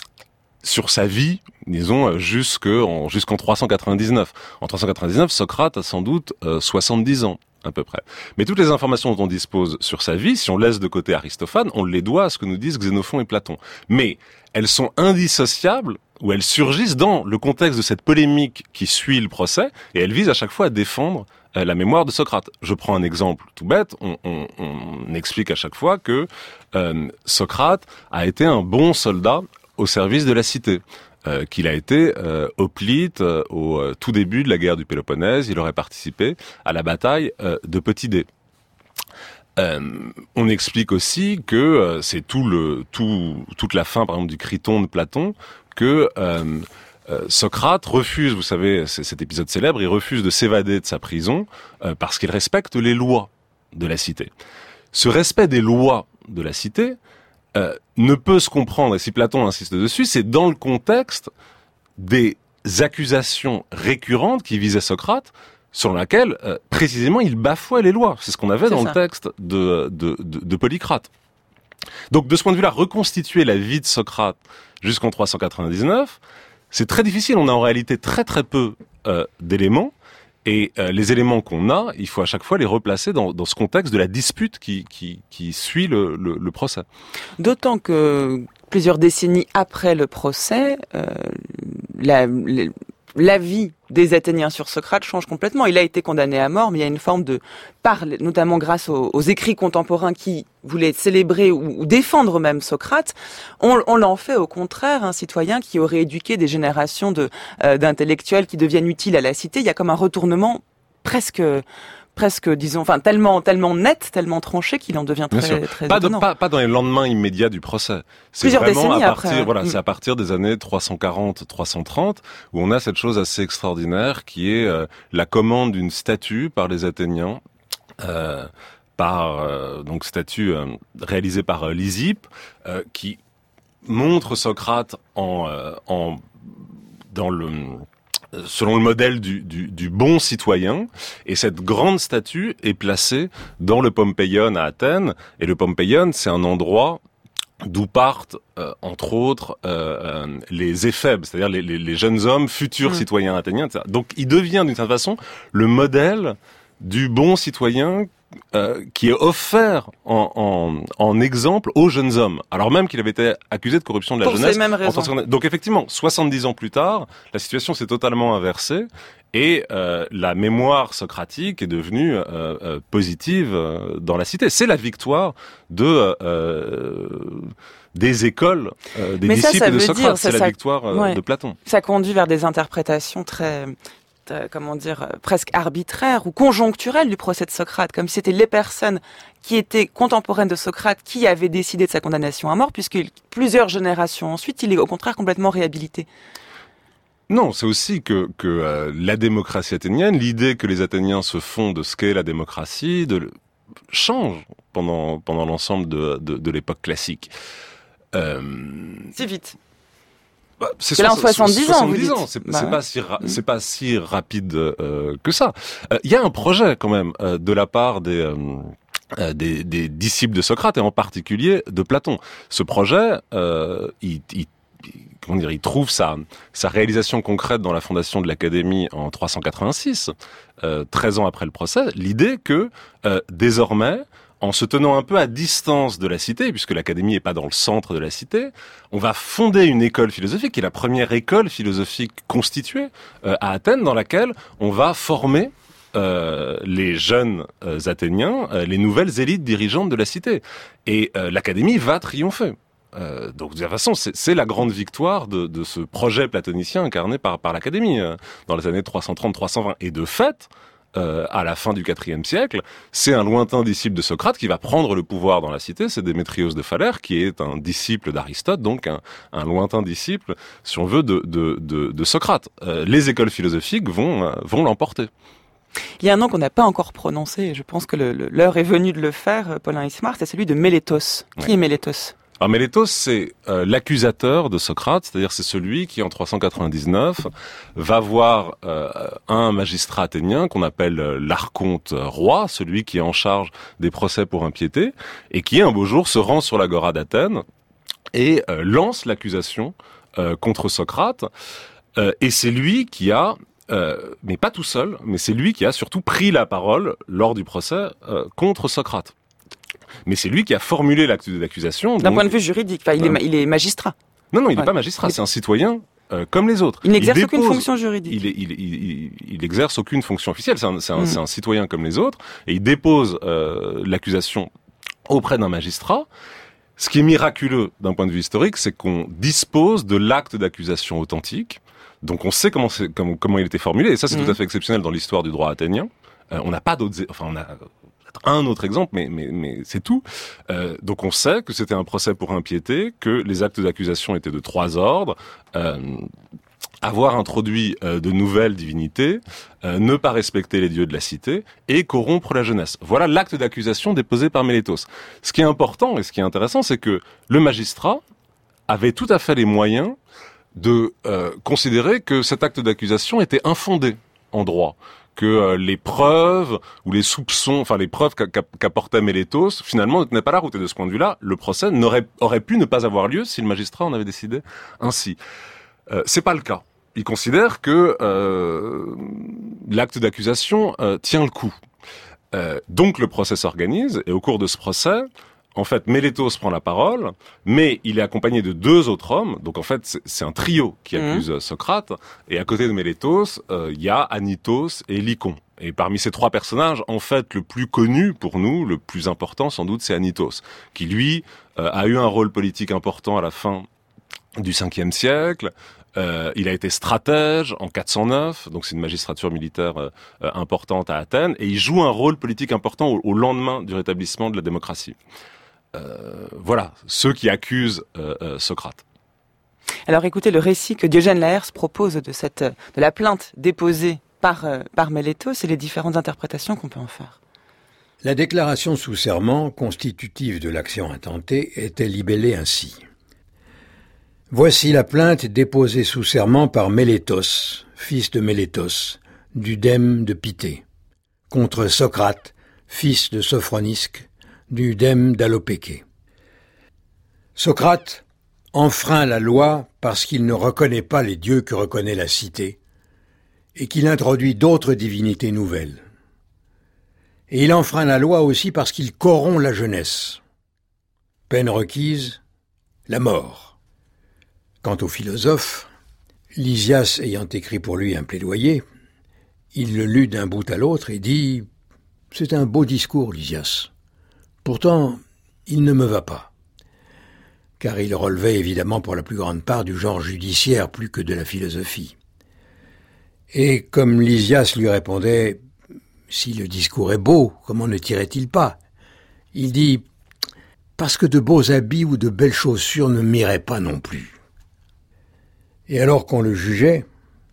sur sa vie, disons, jusqu'en, jusqu'en trois cent quatre-vingt-dix-neuf. En trois cent quatre-vingt-dix-neuf, Socrate a sans doute euh, soixante-dix ans, à peu près. Mais toutes les informations dont on dispose sur sa vie, si on laisse de côté Aristophane, on les doit à ce que nous disent Xénophon et Platon. Mais elles sont indissociables, ou elles surgissent dans le contexte de cette polémique qui suit le procès, et elles visent à chaque fois à défendre euh, la mémoire de Socrate. Je prends un exemple tout bête, on, on, on explique à chaque fois que euh, Socrate a été un bon soldat au service de la cité, euh, qu'il a été euh, hoplite euh, au euh, tout début de la guerre du Péloponnèse. Il aurait participé à la bataille euh, de Potidée. Euh, on explique aussi que euh, c'est tout le tout toute la fin, par exemple, du Criton de Platon, que euh, euh, Socrate refuse, vous savez, c'est cet épisode célèbre, il refuse de s'évader de sa prison euh, parce qu'il respecte les lois de la cité. Ce respect des lois de la cité Euh, ne peut se comprendre, et si Platon insiste dessus, c'est dans le contexte des accusations récurrentes qui visaient Socrate, sur laquelle, euh, précisément, il bafouait les lois. C'est ce qu'on avait c'est dans ça. le texte de, de, de, de Polycrate. Donc, de ce point de vue-là, reconstituer la vie de Socrate jusqu'en trois cent quatre-vingt-dix-neuf, c'est très difficile. On a en réalité très très peu euh, d'éléments, Et euh, les éléments qu'on a, il faut à chaque fois les replacer dans, dans ce contexte de la dispute qui, qui, qui suit le, le, le procès. D'autant que plusieurs décennies après le procès, euh, la, la, l'avis des Athéniens sur Socrate change complètement. Il a été condamné à mort, mais il y a une forme de parle, notamment grâce aux, aux écrits contemporains qui voulaient célébrer ou, ou défendre même Socrate. On, on l'en fait au contraire un citoyen qui aurait éduqué des générations de, euh, d'intellectuels qui deviennent utiles à la cité. Il y a comme un retournement presque... presque, disons, enfin, tellement, tellement net, tellement tranché qu'il en devient très, très pas, de, étonnant. pas, pas dans les lendemains immédiats du procès. C'est Plusieurs vraiment décennies à partir, après. voilà, Mm. c'est à partir des années trois cent quarante, trois cent trente, où on a cette chose assez extraordinaire qui est euh, la commande d'une statue par les Athéniens, euh, par, euh, donc, statue euh, réalisée par euh, Lysippe, euh, qui montre Socrate en, euh, en, dans le, selon le modèle du, du, du bon citoyen, et cette grande statue est placée dans le Pompeion à Athènes, et le Pompeion, c'est un endroit d'où partent, euh, entre autres, euh, euh, les éphèbes, c'est-à-dire les, les, les jeunes hommes, futurs mmh. citoyens athéniens, et cetera. Donc il devient d'une certaine façon le modèle du bon citoyen Euh, qui est offert en, en, en exemple aux jeunes hommes, alors même qu'il avait été accusé de corruption de la Pour jeunesse. ces mêmes raisons. Donc effectivement, soixante-dix ans plus tard, la situation s'est totalement inversée et euh, la mémoire socratique est devenue euh, euh, positive euh, dans la cité. C'est la victoire de euh, des écoles, euh, des Mais disciples ça, ça de veut Socrate. dire, c'est ça, la ça, victoire euh, ouais. de Platon. Ça conduit vers des interprétations très... comment dire, presque arbitraire ou conjoncturel du procès de Socrate, comme si c'était les personnes qui étaient contemporaines de Socrate qui avaient décidé de sa condamnation à mort, puisque plusieurs générations ensuite, il est au contraire complètement réhabilité. Non, c'est aussi que, que euh, la démocratie athénienne, l'idée que les Athéniens se font de ce qu'est la démocratie, de, change pendant, pendant l'ensemble de, de, de l'époque classique. Euh... Si vite. Bah, c'est là, en soixante-dix ans, vous dites. ans, c'est, bah c'est ouais. pas si ra- c'est pas si rapide euh, que ça. Il euh, y a un projet quand même euh, de la part des, euh, euh, des des disciples de Socrate et en particulier de Platon. Ce projet, euh, il, il comment dire, il trouve sa sa réalisation concrète dans la fondation de l'Académie en trois cent quatre-vingt-six, euh, treize ans après le procès. L'idée que euh, désormais, en se tenant un peu à distance de la cité, puisque l'Académie n'est pas dans le centre de la cité, on va fonder une école philosophique, qui est la première école philosophique constituée euh, à Athènes, dans laquelle on va former euh, les jeunes euh, Athéniens, euh, les nouvelles élites dirigeantes de la cité. Et euh, l'Académie va triompher. Euh, donc de toute façon, c'est, c'est la grande victoire de, de ce projet platonicien incarné par, par l'Académie euh, dans les années trois cent trente trois cent vingt. Et de fait, Euh, à la fin du quatrième siècle, c'est un lointain disciple de Socrate qui va prendre le pouvoir dans la cité, c'est Démétrios de Phalère, qui est un disciple d'Aristote, donc un, un lointain disciple, si on veut, de, de, de, de Socrate. Euh, les écoles philosophiques vont, euh, vont l'emporter. Il y a un nom qu'on n'a pas encore prononcé, et je pense que le, le, l'heure est venue de le faire, Paulin Ismar, c'est celui de Mélétos. Qui ouais. est Mélétos ? Alors Mélétos, c'est euh, l'accusateur de Socrate, c'est-à-dire c'est celui qui, en trois cent quatre-vingt-dix-neuf, va voir euh, un magistrat athénien qu'on appelle euh, l'archonte roi, celui qui est en charge des procès pour impiété, et qui, un beau jour, se rend sur l'agora d'Athènes et euh, lance l'accusation euh, contre Socrate. Euh, et c'est lui qui a, euh, mais pas tout seul, mais c'est lui qui a surtout pris la parole lors du procès euh, contre Socrate. Mais c'est lui qui a formulé l'acte d'accusation. D'un donc... point de vue juridique, enfin, il, euh... est, il est magistrat. Non, non, il n'est ouais. pas magistrat, il... c'est un citoyen euh, comme les autres. Il n'exerce il dépose... aucune fonction juridique. Il, est, il, il, il, il exerce aucune fonction officielle, c'est un, c'est un, mmh. c'est un citoyen comme les autres, et il dépose euh, l'accusation auprès d'un magistrat. Ce qui est miraculeux d'un point de vue historique, c'est qu'on dispose de l'acte d'accusation authentique, donc on sait comment, c'est, comment, comment il était formulé, et ça c'est mmh. tout à fait exceptionnel dans l'histoire du droit athénien. Euh, on n'a pas d'autres... Enfin, on a... un autre exemple, mais, mais, mais c'est tout. Euh, donc on sait que c'était un procès pour impiété, que les actes d'accusation étaient de trois ordres, euh, avoir introduit euh, de nouvelles divinités, euh, ne pas respecter les dieux de la cité et corrompre la jeunesse. Voilà l'acte d'accusation déposé par Mélétos. Ce qui est important et ce qui est intéressant, c'est que le magistrat avait tout à fait les moyens de euh, considérer que cet acte d'accusation était infondé en droit, que euh, les preuves ou les soupçons, enfin les preuves qu'a, qu'a, qu'apportait Mélétos, finalement ne tenaient pas la route. Et de ce point de vue-là, le procès n'aurait aurait pu ne pas avoir lieu si le magistrat en avait décidé ainsi. Euh, c'est pas le cas. il considère que euh, l'acte d'accusation euh, tient le coup. Euh, donc le procès s'organise, et au cours de ce procès, en fait, Mélétos prend la parole, mais il est accompagné de deux autres hommes. Donc en fait, c'est, c'est un trio qui accuse mmh. Socrate. Et à côté de Mélétos, il euh, y a Anytos et Lycon. Et parmi ces trois personnages, en fait, le plus connu pour nous, le plus important sans doute, c'est Anytos, qui lui euh, a eu un rôle politique important à la fin du cinquième siècle. Euh, il a été stratège en quatre cent neuf, donc c'est une magistrature militaire euh, euh, importante à Athènes, et il joue un rôle politique important au, au lendemain du rétablissement de la démocratie. Euh, voilà, ceux qui accusent euh, euh, Socrate. Alors écoutez le récit que Diogène Laërce propose de, cette, de la plainte déposée par, euh, par Mélétos et les différentes interprétations qu'on peut en faire. La déclaration sous serment, constitutive de l'action intentée, était libellée ainsi. Voici la plainte déposée sous serment par Mélétos, fils de Mélétos, du dème de Pitée, contre Socrate, fils de Sophronisque, du dème d'Alopéké. Socrate enfreint la loi parce qu'il ne reconnaît pas les dieux que reconnaît la cité, et qu'il introduit d'autres divinités nouvelles. Et il enfreint la loi aussi parce qu'il corrompt la jeunesse. Peine requise, la mort. Quant au philosophe, Lysias ayant écrit pour lui un plaidoyer, il le lut d'un bout à l'autre et dit « C'est un beau discours, Lysias. Pourtant, il ne me va pas. » Car il relevait évidemment pour la plus grande part du genre judiciaire plus que de la philosophie. Et comme Lysias lui répondait « Si le discours est beau, comment ne tirait-il pas ?» Il dit « Parce que de beaux habits ou de belles chaussures ne m'iraient pas non plus. » Et alors qu'on le jugeait,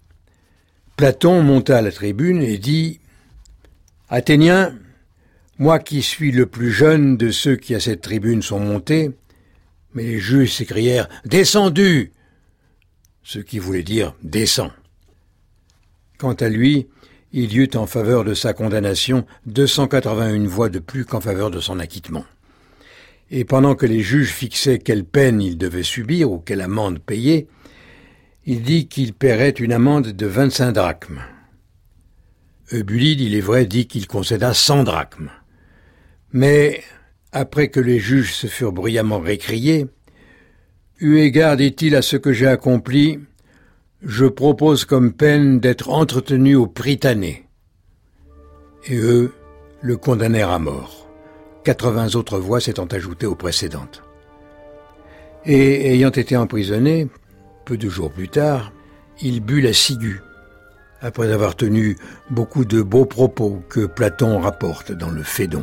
Platon monta à la tribune et dit « Athéniens, moi qui suis le plus jeune de ceux qui à cette tribune sont montés, mais les juges s'écrièrent « Descendu !» ce qui voulait dire « Descends !» Quant à lui, il y eut en faveur de sa condamnation deux cent quatre-vingt-une voix de plus qu'en faveur de son acquittement. Et pendant que les juges fixaient quelle peine il devait subir ou quelle amende payer, il dit qu'il paierait une amende de vingt-cinq drachmes. Eubulide, il est vrai, dit qu'il concéda cent drachmes. Mais, après que les juges se furent bruyamment récriés, « Eu égard, dit-il, à ce que j'ai accompli, je propose comme peine d'être entretenu au Prytanée. » Et eux le condamnèrent à mort, quatre-vingts autres voix s'étant ajoutées aux précédentes. Et, ayant été emprisonné, peu de jours plus tard, il but la ciguë, après avoir tenu beaucoup de beaux propos que Platon rapporte dans le Phédon.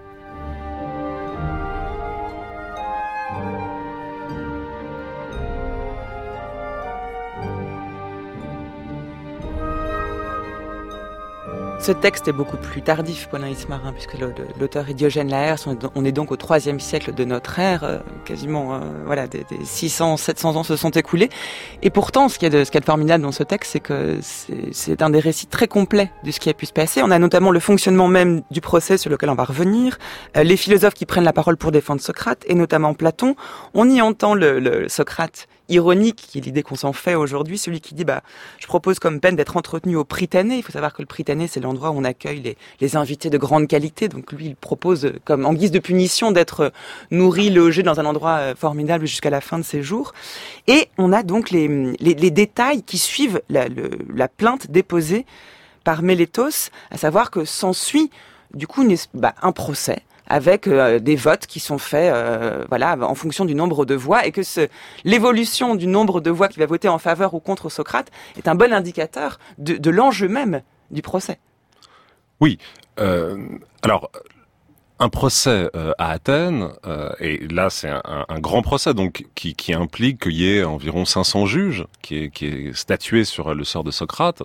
Ce texte est beaucoup plus tardif, Paulin Ismarin, puisque l'auteur est Diogène Laërce. On est donc au troisième siècle de notre ère, quasiment, euh, voilà, des, des six cents, sept cents ans se sont écoulés. Et pourtant, ce qui est de, ce qui est de formidable dans ce texte, c'est que c'est, c'est un des récits très complets de ce qui a pu se passer. On a notamment le fonctionnement même du procès sur lequel on va revenir, euh, les philosophes qui prennent la parole pour défendre Socrate, et notamment Platon. On y entend le, le Socrate ironique, qui est l'idée qu'on s'en fait aujourd'hui, celui qui dit bah je propose comme peine d'être entretenu au Prytanée. Il faut savoir que le Prytanée, c'est l'endroit où on accueille les, les invités de grande qualité. Donc lui, il propose comme en guise de punition d'être nourri, logé dans un endroit formidable jusqu'à la fin de ses jours. Et on a donc les, les, les détails qui suivent la, le, la plainte déposée par Mélétos, à savoir que s'ensuit du coup une, bah, un procès avec euh, des votes qui sont faits euh, voilà, en fonction du nombre de voix, et que ce, l'évolution du nombre de voix qui va voter en faveur ou contre Socrate est un bon indicateur de, de l'enjeu même du procès. Oui. Euh, alors, un procès euh, à Athènes, euh, et là c'est un, un, un grand procès donc qui, qui implique qu'il y ait environ cinq cents juges qui est, qui est statué sur le sort de Socrate.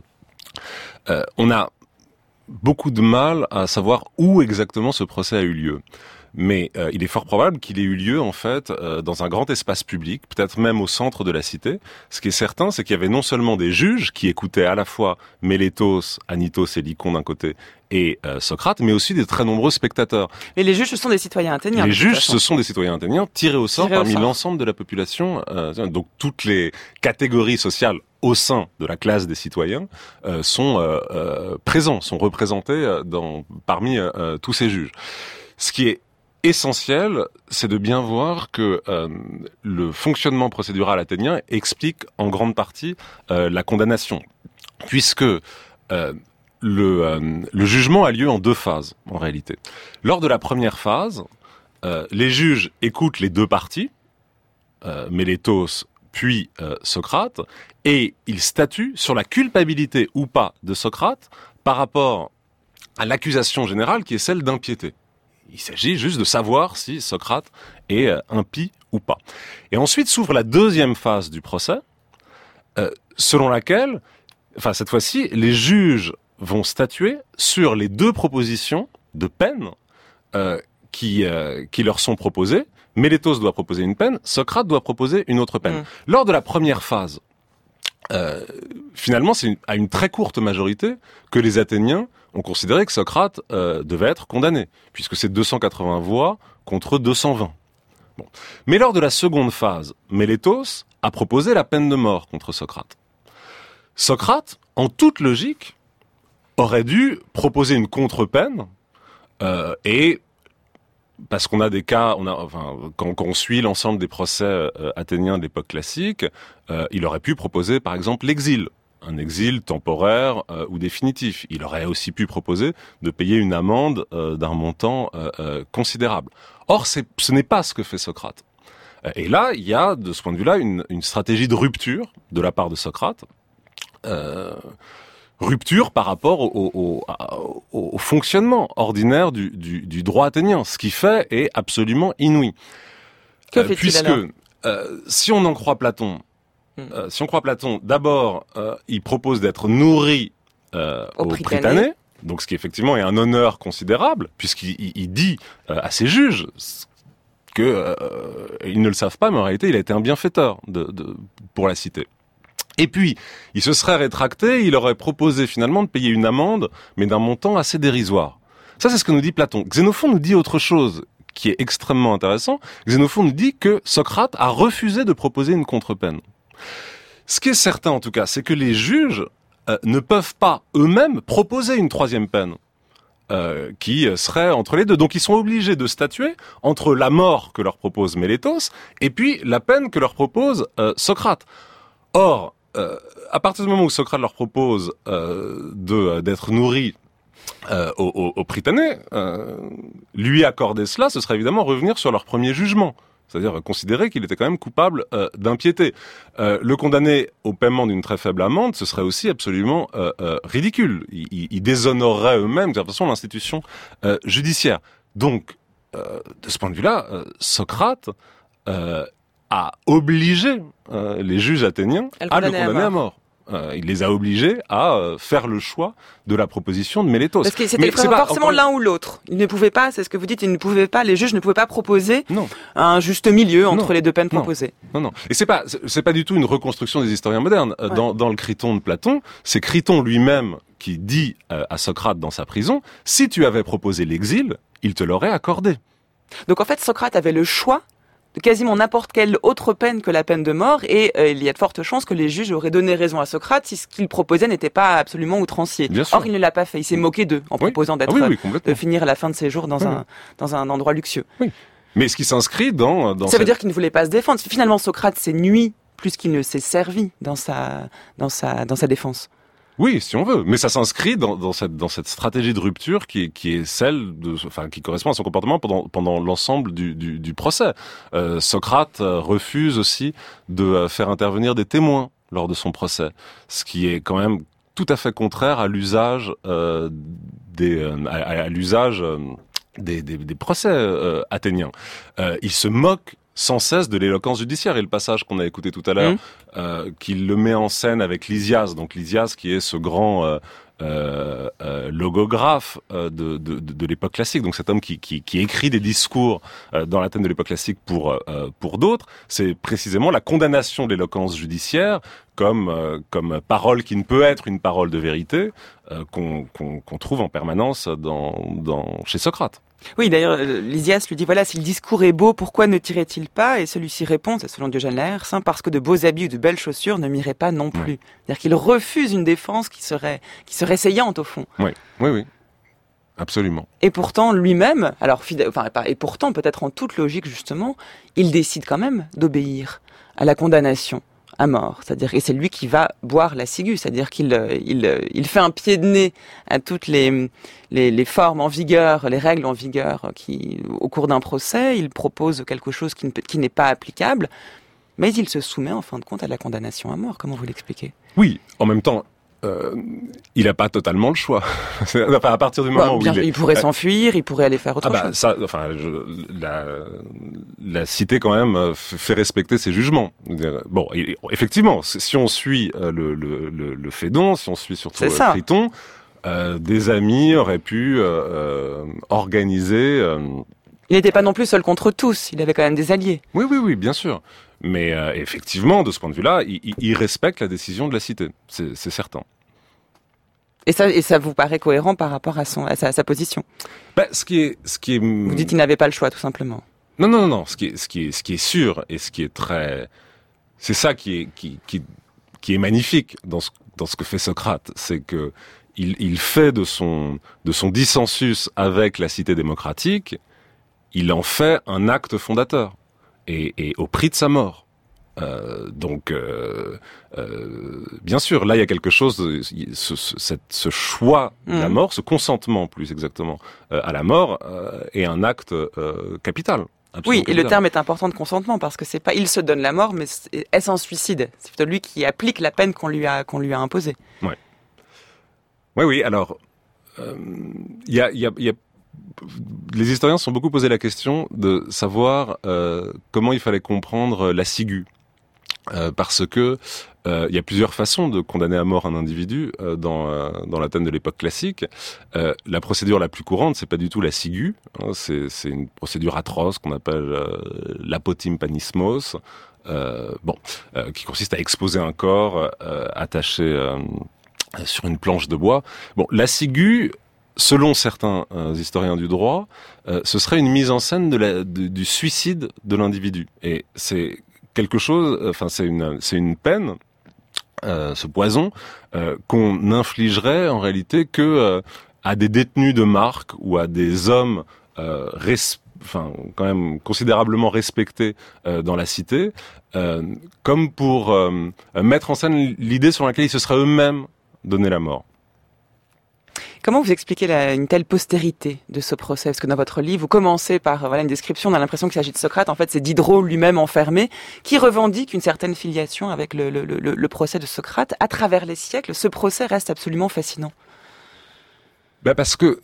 Euh, on a beaucoup de mal à savoir où exactement ce procès a eu lieu. Mais euh, il est fort probable qu'il ait eu lieu en fait euh, dans un grand espace public, peut-être même au centre de la cité. Ce qui est certain, c'est qu'il y avait non seulement des juges qui écoutaient à la fois Mélétos, Anytos et Lycon d'un côté et euh, Socrate, mais aussi des très nombreux spectateurs. Et les juges, ce sont des citoyens athéniens. Les juges, ce sont des citoyens athéniens tirés au sort Tirés au parmi sort. l'ensemble de la population. Euh, donc toutes les catégories sociales au sein de la classe des citoyens euh, sont euh, euh, présents, sont représentés dans, parmi euh, tous ces juges. Ce qui est essentiel, c'est de bien voir que euh, le fonctionnement procédural athénien explique en grande partie euh, la condamnation, puisque euh, le, euh, le jugement a lieu en deux phases, en réalité. Lors de la première phase, euh, les juges écoutent les deux parties, euh, Mélétos puis euh, Socrate, et ils statuent sur la culpabilité ou pas de Socrate par rapport à l'accusation générale qui est celle d'impiété. Il s'agit juste de savoir si Socrate est euh, impie ou pas. Et ensuite s'ouvre la deuxième phase du procès, euh, selon laquelle, enfin cette fois-ci, les juges vont statuer sur les deux propositions de peine euh, qui, euh, qui leur sont proposées. Mélétos doit proposer une peine, Socrate doit proposer une autre peine. Mmh. Lors de la première phase, euh, finalement, c'est une, à une très courte majorité que les Athéniens ont considéré que Socrate euh, devait être condamné, puisque c'est deux cent quatre-vingts voix contre deux cent vingt. Bon. Mais lors de la seconde phase, Mélétos a proposé la peine de mort contre Socrate. Socrate, en toute logique, aurait dû proposer une contre-peine euh, et parce qu'on a des cas, on a, enfin, quand, quand on suit l'ensemble des procès euh, athéniens de l'époque classique, euh, il aurait pu proposer, par exemple, l'exil, un exil temporaire euh, ou définitif. Il aurait aussi pu proposer de payer une amende euh, d'un montant euh, euh, considérable. Or, c'est, ce n'est pas ce que fait Socrate. Et là, il y a, de ce point de vue-là, une, une stratégie de rupture de la part de Socrate. Euh, Rupture par rapport au, au, au, au fonctionnement ordinaire du, du, du droit athénien. Ce qu'il fait est absolument inouï. Que fait-il Puisque, alors euh, si on en croit Platon, hmm. euh, si on croit Platon, d'abord, euh, il propose d'être nourri euh, au, au Prytanée. Prytanée, donc ce qui effectivement est un honneur considérable, puisqu'il il, il dit euh, à ses juges que euh, ils ne le savent pas, mais en réalité, il a été un bienfaiteur de, de, pour la cité. Et puis, il se serait rétracté, il aurait proposé finalement de payer une amende, mais d'un montant assez dérisoire. Ça, c'est ce que nous dit Platon. Xénophon nous dit autre chose qui est extrêmement intéressant. Xénophon nous dit que Socrate a refusé de proposer une contre-peine. Ce qui est certain, en tout cas, c'est que les juges euh, ne peuvent pas eux-mêmes proposer une troisième peine euh, qui serait entre les deux. Donc, ils sont obligés de statuer entre la mort que leur propose Mélétos et puis la peine que leur propose euh, Socrate. Or, Euh, à partir du moment où Socrate leur propose euh, de d'être nourri euh, au, au, au Prytanée, euh, lui accorder cela, ce serait évidemment revenir sur leur premier jugement, c'est-à-dire considérer qu'il était quand même coupable euh, d'impiété. Euh, le condamner au paiement d'une très faible amende, ce serait aussi absolument euh, euh, ridicule. Ils il, il déshonorerait eux-mêmes, de toute façon, l'institution euh, judiciaire. Donc, euh, de ce point de vue-là, euh, Socrate euh, a obligé euh, les juges athéniens à le condamner à mort. Euh, il les a obligés à euh, faire le choix de la proposition de Mélétos. Parce que c'était pas forcément encore... l'un ou l'autre. Ils ne pouvaient pas, c'est ce que vous dites, ils ne pouvaient pas, les juges ne pouvaient pas proposer non. un juste milieu entre non. les deux peines non. proposées. Non, non. Et c'est pas, c'est pas du tout une reconstruction des historiens modernes. Ouais. Dans, dans le Criton de Platon, c'est Criton lui-même qui dit euh, à Socrate dans sa prison, si tu avais proposé l'exil, il te l'aurait accordé. Donc en fait, Socrate avait le choix de quasiment n'importe quelle autre peine que la peine de mort, et euh, il y a de fortes chances que les juges auraient donné raison à Socrate si ce qu'il proposait n'était pas absolument outrancier. Or, il ne l'a pas fait. Il s'est moqué d'eux en oui. proposant d'être, ah oui, oui, de finir la fin de ses jours dans oui. un dans un endroit luxueux. Oui. Mais ce qui s'inscrit dans, dans ça cette... veut dire qu'il ne voulait pas se défendre. Finalement, Socrate s'est nui plus qu'il ne s'est servi dans sa dans sa dans sa défense. Oui, si on veut, mais ça s'inscrit dans, dans cette dans cette stratégie de rupture qui est qui est celle de, enfin qui correspond à son comportement pendant pendant l'ensemble du du, du procès. Euh, Socrate euh, refuse aussi de euh, faire intervenir des témoins lors de son procès, ce qui est quand même tout à fait contraire à l'usage euh, des euh, à, à l'usage euh, des, des des procès euh, athéniens. Euh, il se moque sans cesse de l'éloquence judiciaire. Et le passage qu'on a écouté tout à l'heure, mmh. euh, qu'il le met en scène avec Lysias, donc Lysias qui est ce grand euh, euh, euh, logographe euh, de, de, de l'époque classique. Donc cet homme qui, qui, qui écrit des discours euh, dans l'Athènes de l'époque classique pour, euh, pour d'autres, c'est précisément la condamnation de l'éloquence judiciaire comme, euh, comme parole qui ne peut être une parole de vérité euh, qu'on, qu'on, qu'on trouve en permanence dans, dans, chez Socrate. Oui, d'ailleurs, Lysias lui dit, voilà, si le discours est beau, pourquoi ne tirait-il pas? Et celui-ci répond, c'est selon Diogène Laërce, hein, parce que de beaux habits ou de belles chaussures ne m'iraient pas non plus. Oui. C'est-à-dire qu'il refuse une défense qui serait, qui serait saillante, au fond. Oui, oui, oui. Absolument. Et pourtant, lui-même, alors, fidèle, enfin, et pourtant, peut-être en toute logique, justement, il décide quand même d'obéir à la condamnation à mort, c'est-à-dire, et c'est lui qui va boire la ciguë, c'est-à-dire qu'il il, il fait un pied de nez à toutes les, les, les formes en vigueur, les règles en vigueur qui, au cours d'un procès, il propose quelque chose qui, ne, qui n'est pas applicable, mais il se soumet en fin de compte à la condamnation à mort. Comment vous l'expliquez? Oui, en même temps, euh, il n'a pas totalement le choix. Enfin, à partir du moment bah, bien, où il, est... il pourrait euh... s'enfuir, il pourrait aller faire autre ah bah, chose. Ça, enfin, je, la, la cité quand même fait respecter ses jugements. Bon, effectivement, si on suit le, le, le, le Phédon, si on suit surtout Criton, euh, des amis auraient pu euh, organiser. Euh... Il n'était pas non plus seul contre tous. Il avait quand même des alliés. Oui, oui, oui, bien sûr. Mais euh, effectivement, de ce point de vue-là, il, il respecte la décision de la cité. C'est, c'est certain. Et ça, et ça vous paraît cohérent par rapport à son, à sa, à sa position? Ben, ce qui est, ce qui est. Vous dites qu'il n'avait pas le choix, tout simplement. Non, non, non, non. Ce qui est, ce qui est, ce qui est sûr et ce qui est très, c'est ça qui est, qui, qui, qui est magnifique dans ce, dans ce que fait Socrate, c'est que il, il fait de son, de son dissensus avec la cité démocratique, il en fait un acte fondateur. Et, et au prix de sa mort. Euh, donc, euh, euh, bien sûr, là, il y a quelque chose, de, ce, ce, cette, ce choix mmh. de la mort, ce consentement, plus exactement, euh, à la mort, euh, est un acte euh, capital. Oui, capital. Et le terme est important de consentement, parce que c'est pas, il se donne la mort, mais est-ce un suicide? C'est plutôt lui qui applique la peine qu'on lui a, qu'on lui a imposée. Ouais. Oui, oui, alors, il euh, y a, il y a, il y a les historiens se sont beaucoup posé la question de savoir euh, comment il fallait comprendre la ciguë, euh, parce que euh, il y a plusieurs façons de condamner à mort un individu euh, dans euh, dans l'Athènes de l'époque classique. Euh, la procédure la plus courante, c'est pas du tout la ciguë, hein, c'est c'est une procédure atroce qu'on appelle euh, l'apotim panismos, euh, bon, euh, qui consiste à exposer un corps euh, attaché euh, sur une planche de bois. Bon, la ciguë, selon certains euh, historiens du droit, euh, ce serait une mise en scène de la, de, du suicide de l'individu. Et c'est quelque chose, enfin c'est une, c'est une peine, euh, ce poison, euh, qu'on infligerait en réalité que euh, à des détenus de marque ou à des hommes, euh, res, enfin quand même considérablement respectés euh, dans la cité, euh, comme pour euh, mettre en scène l'idée sur laquelle ils se seraient eux-mêmes donné la mort. Comment vous expliquez la, une telle postérité de ce procès? Parce que dans votre livre, vous commencez par voilà, une description, on a l'impression qu'il s'agit de Socrate. En fait, c'est Diderot lui-même enfermé, qui revendique une certaine filiation avec le, le, le, le procès de Socrate. À travers les siècles, ce procès reste absolument fascinant. Ben parce que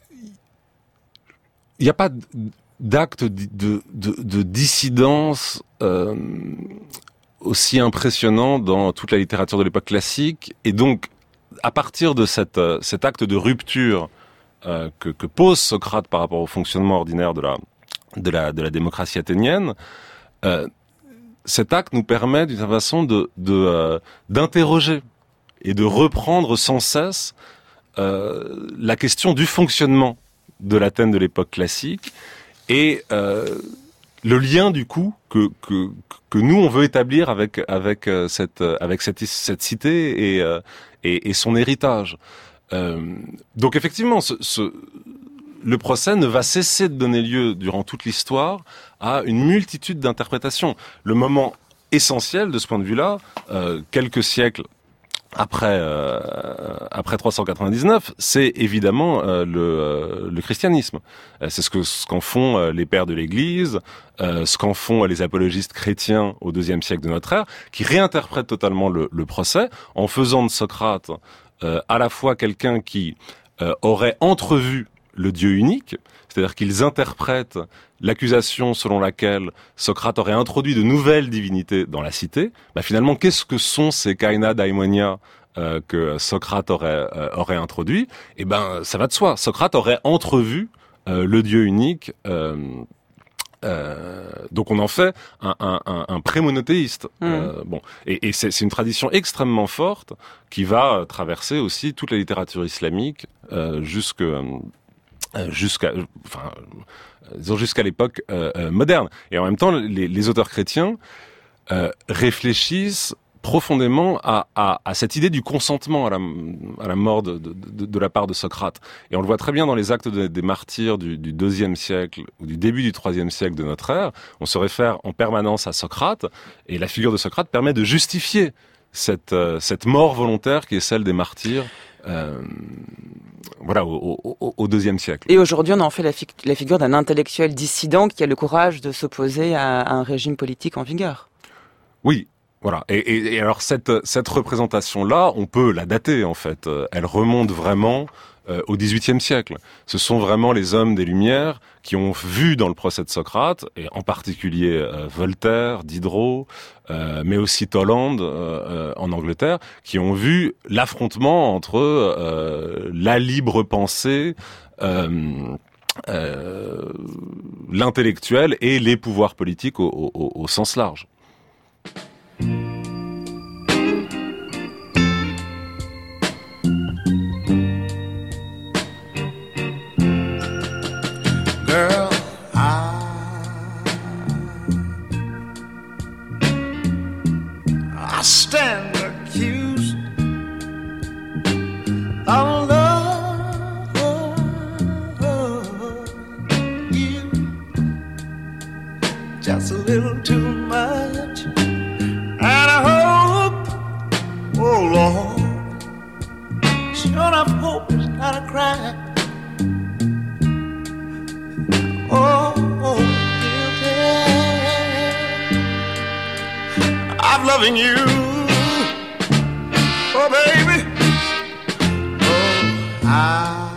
il n'y a pas d'acte de, de, de, de dissidence euh, aussi impressionnant dans toute la littérature de l'époque classique, et donc à partir de cette, euh, cet acte de rupture euh, que, que pose Socrate par rapport au fonctionnement ordinaire de la, de la, de la démocratie athénienne, euh, cet acte nous permet d'une certaine façon de, de, euh, d'interroger et de reprendre sans cesse euh, la question du fonctionnement de l'Athènes de l'époque classique et euh, le lien du coup que, que, que nous on veut établir avec, avec, cette, avec cette, cette cité et, euh, Et, et son héritage. Euh, donc effectivement, ce, ce, le procès ne va cesser de donner lieu durant toute l'histoire à une multitude d'interprétations. Le moment essentiel de ce point de vue-là, euh, quelques siècles après euh, après trois cent quatre-vingt-dix-neuf, c'est évidemment euh, le, euh, le christianisme. Euh, c'est ce que ce qu'en font euh, les pères de l'Église, euh, ce qu'en font euh, les apologistes chrétiens au deuxième siècle de notre ère, qui réinterprètent totalement le, le procès en faisant de Socrate euh, à la fois quelqu'un qui euh, aurait entrevu le Dieu unique, c'est-à-dire qu'ils interprètent l'accusation selon laquelle Socrate aurait introduit de nouvelles divinités dans la cité. Bah finalement, qu'est-ce que sont ces kaina daimonia euh, que Socrate aurait euh, aurait introduit, eh ben ça va de soi. Socrate aurait entrevu euh, le Dieu unique. Euh, Euh, donc on en fait un, un, un, un pré-monothéiste. Mmh. Euh, bon, et, et c'est, c'est une tradition extrêmement forte qui va traverser aussi toute la littérature islamique euh, jusque, euh, jusqu'à, enfin, disons jusqu'à l'époque euh, euh, moderne. Et en même temps, les, les auteurs chrétiens euh, réfléchissent profondément à, à, à cette idée du consentement à la, à la mort de, de, de, de la part de Socrate. Et on le voit très bien dans les actes de, des martyrs du, du deuxième siècle ou du début du troisième siècle de notre ère. On se réfère en permanence à Socrate, et la figure de Socrate permet de justifier cette, euh, cette mort volontaire qui est celle des martyrs. Euh, voilà, au, au, au deuxième siècle. Et aujourd'hui, on en fait la, fi- la figure d'un intellectuel dissident qui a le courage de s'opposer à, à un régime politique en vigueur. Oui. Voilà. Et, et, et alors cette cette représentation-là, on peut la dater en fait. Elle remonte vraiment euh, au dix-huitième siècle. Ce sont vraiment les hommes des Lumières qui ont vu dans le procès de Socrate, et en particulier euh, Voltaire, Diderot, euh, mais aussi Toland euh, euh, en Angleterre, qui ont vu l'affrontement entre euh, la libre pensée, euh, euh, l'intellectuel et les pouvoirs politiques au, au, au sens large. Girl, I, I stand accused of loving you just a little too much, and I hope, oh Lord, sure enough hope is not a crime. Oh, oh, guilty of loving you, oh baby, oh I,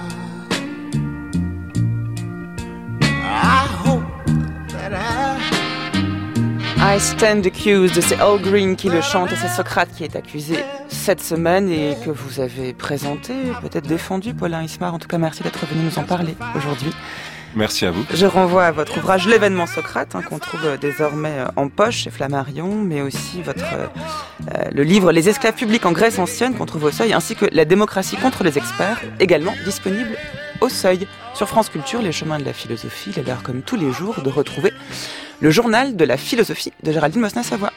I hope that I. I Stand Accused, c'est Al Green qui le chante et c'est Socrate qui est accusé cette semaine et que vous avez présenté, peut-être défendu, Paulin Ismard. En tout cas, merci d'être venu nous en parler aujourd'hui. Merci à vous. Je renvoie à votre ouvrage L'événement Socrate, hein, qu'on trouve désormais en poche chez Flammarion, mais aussi votre euh, le livre Les esclaves publics en Grèce ancienne, qu'on trouve au Seuil, ainsi que La démocratie contre les experts, également disponible au Seuil. Sur France Culture, les chemins de la philosophie, il est l'heure comme tous les jours de retrouver le journal de la philosophie de Géraldine Mosna-Savoie.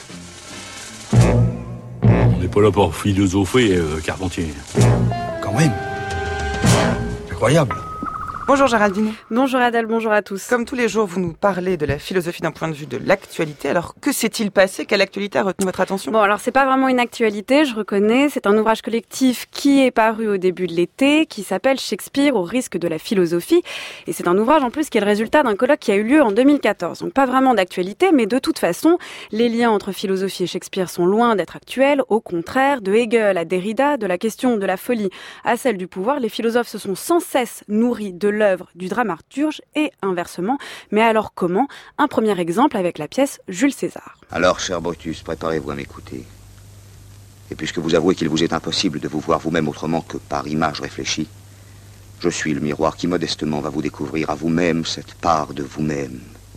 On n'est pas là pour philosopher, euh, Carpentier. Quand même. C'est incroyable. Bonjour Géraldine. Bonjour Adèle, bonjour à tous. Comme tous les jours, vous nous parlez de la philosophie d'un point de vue de l'actualité. Alors, que s'est-il passé ? Quelle actualité a retenu votre attention ? Bon, alors c'est pas vraiment une actualité, je reconnais. C'est un ouvrage collectif qui est paru au début de l'été, qui s'appelle Shakespeare au risque de la philosophie. Et c'est un ouvrage en plus qui est le résultat d'un colloque qui a eu lieu en deux mille quatorze. Donc pas vraiment d'actualité, mais de toute façon, les liens entre philosophie et Shakespeare sont loin d'être actuels. Au contraire, de Hegel à Derrida, de la question de la folie à celle du pouvoir, les philosophes se sont sans cesse nourris de l'œuvre du dramaturge et inversement. Mais alors comment ? Un premier exemple avec la pièce Jules César. Alors, cher Brutus, préparez-vous à m'écouter. Et puisque vous avouez qu'il vous est impossible de vous voir vous-même autrement que par image réfléchie, je suis le miroir qui modestement va vous découvrir à vous-même cette part de vous-même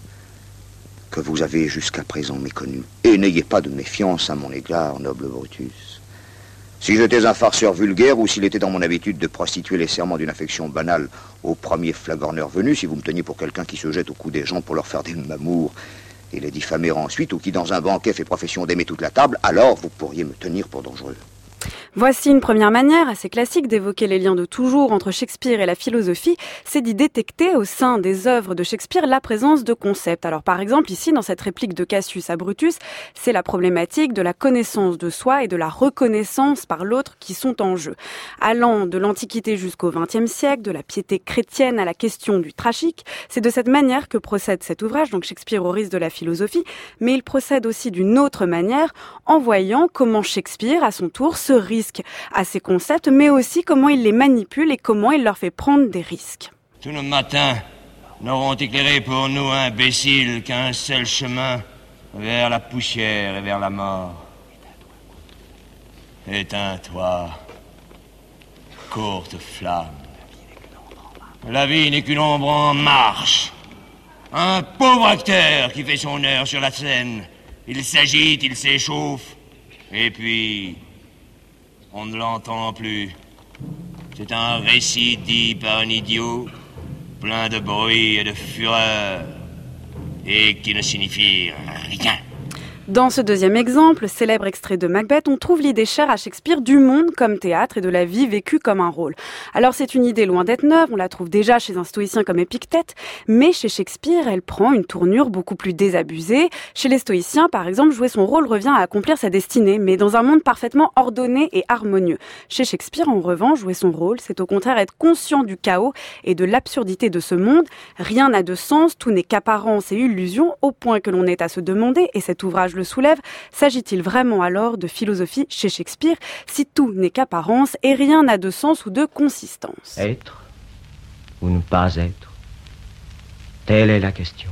que vous avez jusqu'à présent méconnue. Et n'ayez pas de méfiance à mon égard, noble Brutus. Si j'étais un farceur vulgaire ou s'il était dans mon habitude de prostituer les serments d'une affection banale au premier flagorneur venu, si vous me teniez pour quelqu'un qui se jette au cou des gens pour leur faire des mamours et les diffamer ensuite, ou qui dans un banquet fait profession d'aimer toute la table, alors vous pourriez me tenir pour dangereux. Voici une première manière assez classique d'évoquer les liens de toujours entre Shakespeare et la philosophie, c'est d'y détecter au sein des œuvres de Shakespeare la présence de concepts. Alors par exemple ici, dans cette réplique de Cassius à Brutus, c'est la problématique de la connaissance de soi et de la reconnaissance par l'autre qui sont en jeu. Allant de l'Antiquité jusqu'au vingtième siècle, de la piété chrétienne à la question du tragique, c'est de cette manière que procède cet ouvrage, donc Shakespeare au risque de la philosophie, mais il procède aussi d'une autre manière, en voyant comment Shakespeare, à son tour, se risque à ces concepts, mais aussi comment il les manipule et comment il leur fait prendre des risques. Tous nos matins n'auront éclairé pour nous imbéciles qu'un seul chemin vers la poussière et vers la mort. Éteins-toi, courte flamme. La vie n'est qu'une ombre en marche. Un pauvre acteur qui fait son heure sur la scène. Il s'agite, il s'échauffe, et puis on ne l'entend plus. C'est un récit dit par un idiot, plein de bruit et de fureur, et qui ne signifie rien. Dans ce deuxième exemple, célèbre extrait de Macbeth, on trouve l'idée chère à Shakespeare du monde comme théâtre et de la vie vécue comme un rôle. Alors c'est une idée loin d'être neuve, on la trouve déjà chez un stoïcien comme Épictète, mais chez Shakespeare, elle prend une tournure beaucoup plus désabusée. Chez les stoïciens, par exemple, jouer son rôle revient à accomplir sa destinée, mais dans un monde parfaitement ordonné et harmonieux. Chez Shakespeare, en revanche, jouer son rôle, c'est au contraire être conscient du chaos et de l'absurdité de ce monde. Rien n'a de sens, tout n'est qu'apparence et illusion, au point que l'on est à se demander, et cet ouvrage le soulève, s'agit-il vraiment alors de philosophie chez Shakespeare si tout n'est qu'apparence et rien n'a de sens ou de consistance? Être ou ne pas être, telle est la question.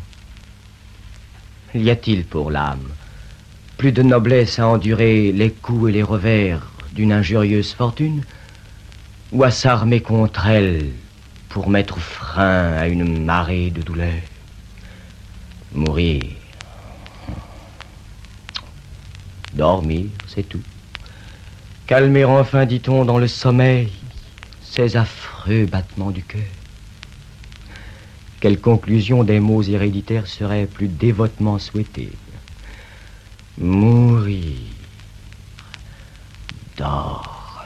Y a-t-il pour l'âme plus de noblesse à endurer les coups et les revers d'une injurieuse fortune, ou à s'armer contre elle pour mettre frein à une marée de douleur? Mourir, dormir, c'est tout. Calmer enfin, dit-on, dans le sommeil, ces affreux battements du cœur. Quelle conclusion des mots héréditaires serait plus dévotement souhaitée? Mourir, dormir,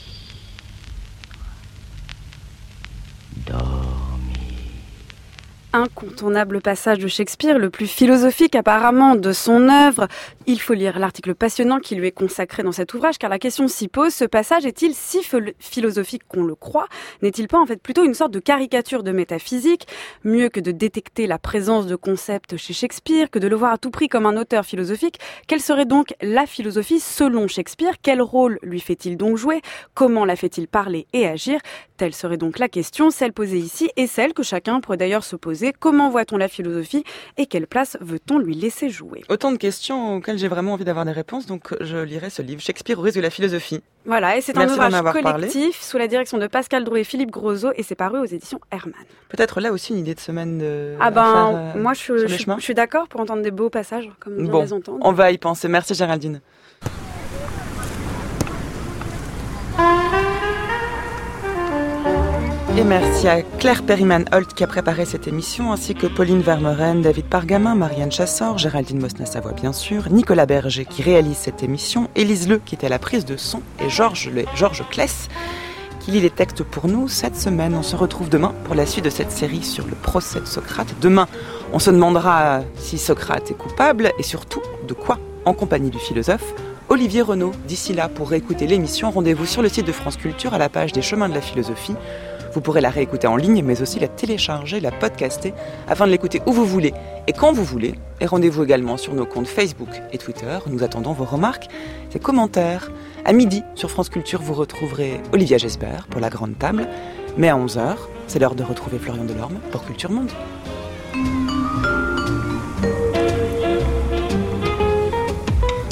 dormir. Incontournable passage de Shakespeare, le plus philosophique apparemment de son œuvre. Il faut lire l'article passionnant qui lui est consacré dans cet ouvrage, car la question s'y pose, ce passage est-il si philosophique qu'on le croit? N'est-il pas en fait plutôt une sorte de caricature de métaphysique? Mieux que de détecter la présence de concepts chez Shakespeare, que de le voir à tout prix comme un auteur philosophique, quelle serait donc la philosophie selon Shakespeare? Quel rôle lui fait-il donc jouer? Comment la fait-il parler et agir? Telle serait donc la question, celle posée ici et celle que chacun pourrait d'ailleurs se poser. Comment voit-on la philosophie et quelle place veut-on lui laisser jouer? Autant de questions auxquelles j'ai vraiment envie d'avoir des réponses, donc je lirai ce livre, Shakespeare au risque de la philosophie. Voilà, et c'est un ouvrage collectif parlé. Sous la direction de Pascal Drouet et Philippe Grosot, et c'est paru aux éditions Hermann. Peut-être là aussi une idée de semaine de Ah ben, faire, euh, moi je, je, je suis d'accord pour entendre des beaux passages, comme on vient bon, de les entendre. On va y penser. Merci Géraldine. Et merci à Claire Perryman-Holt qui a préparé cette émission, ainsi que Pauline Vermeuren, David Pargamin, Marianne Chassor, Géraldine Mosna-Savoie bien sûr, Nicolas Berger qui réalise cette émission, Élise Le qui était à la prise de son et Georges Le, Georges Kless qui lit les textes pour nous cette semaine. On se retrouve demain pour la suite de cette série sur le procès de Socrate. Demain, on se demandera si Socrate est coupable et surtout de quoi, en compagnie du philosophe Olivier Renaud. D'ici là, pour réécouter l'émission, rendez-vous sur le site de France Culture à la page des Chemins de la Philosophie. Vous pourrez la réécouter en ligne, mais aussi la télécharger, la podcaster, afin de l'écouter où vous voulez et quand vous voulez. Et rendez-vous également sur nos comptes Facebook et Twitter. Nous attendons vos remarques et commentaires. À midi, sur France Culture, vous retrouverez Olivia Gesbert pour la grande table. Mais à onze heures, c'est l'heure de retrouver Florian Delorme pour Culture Monde.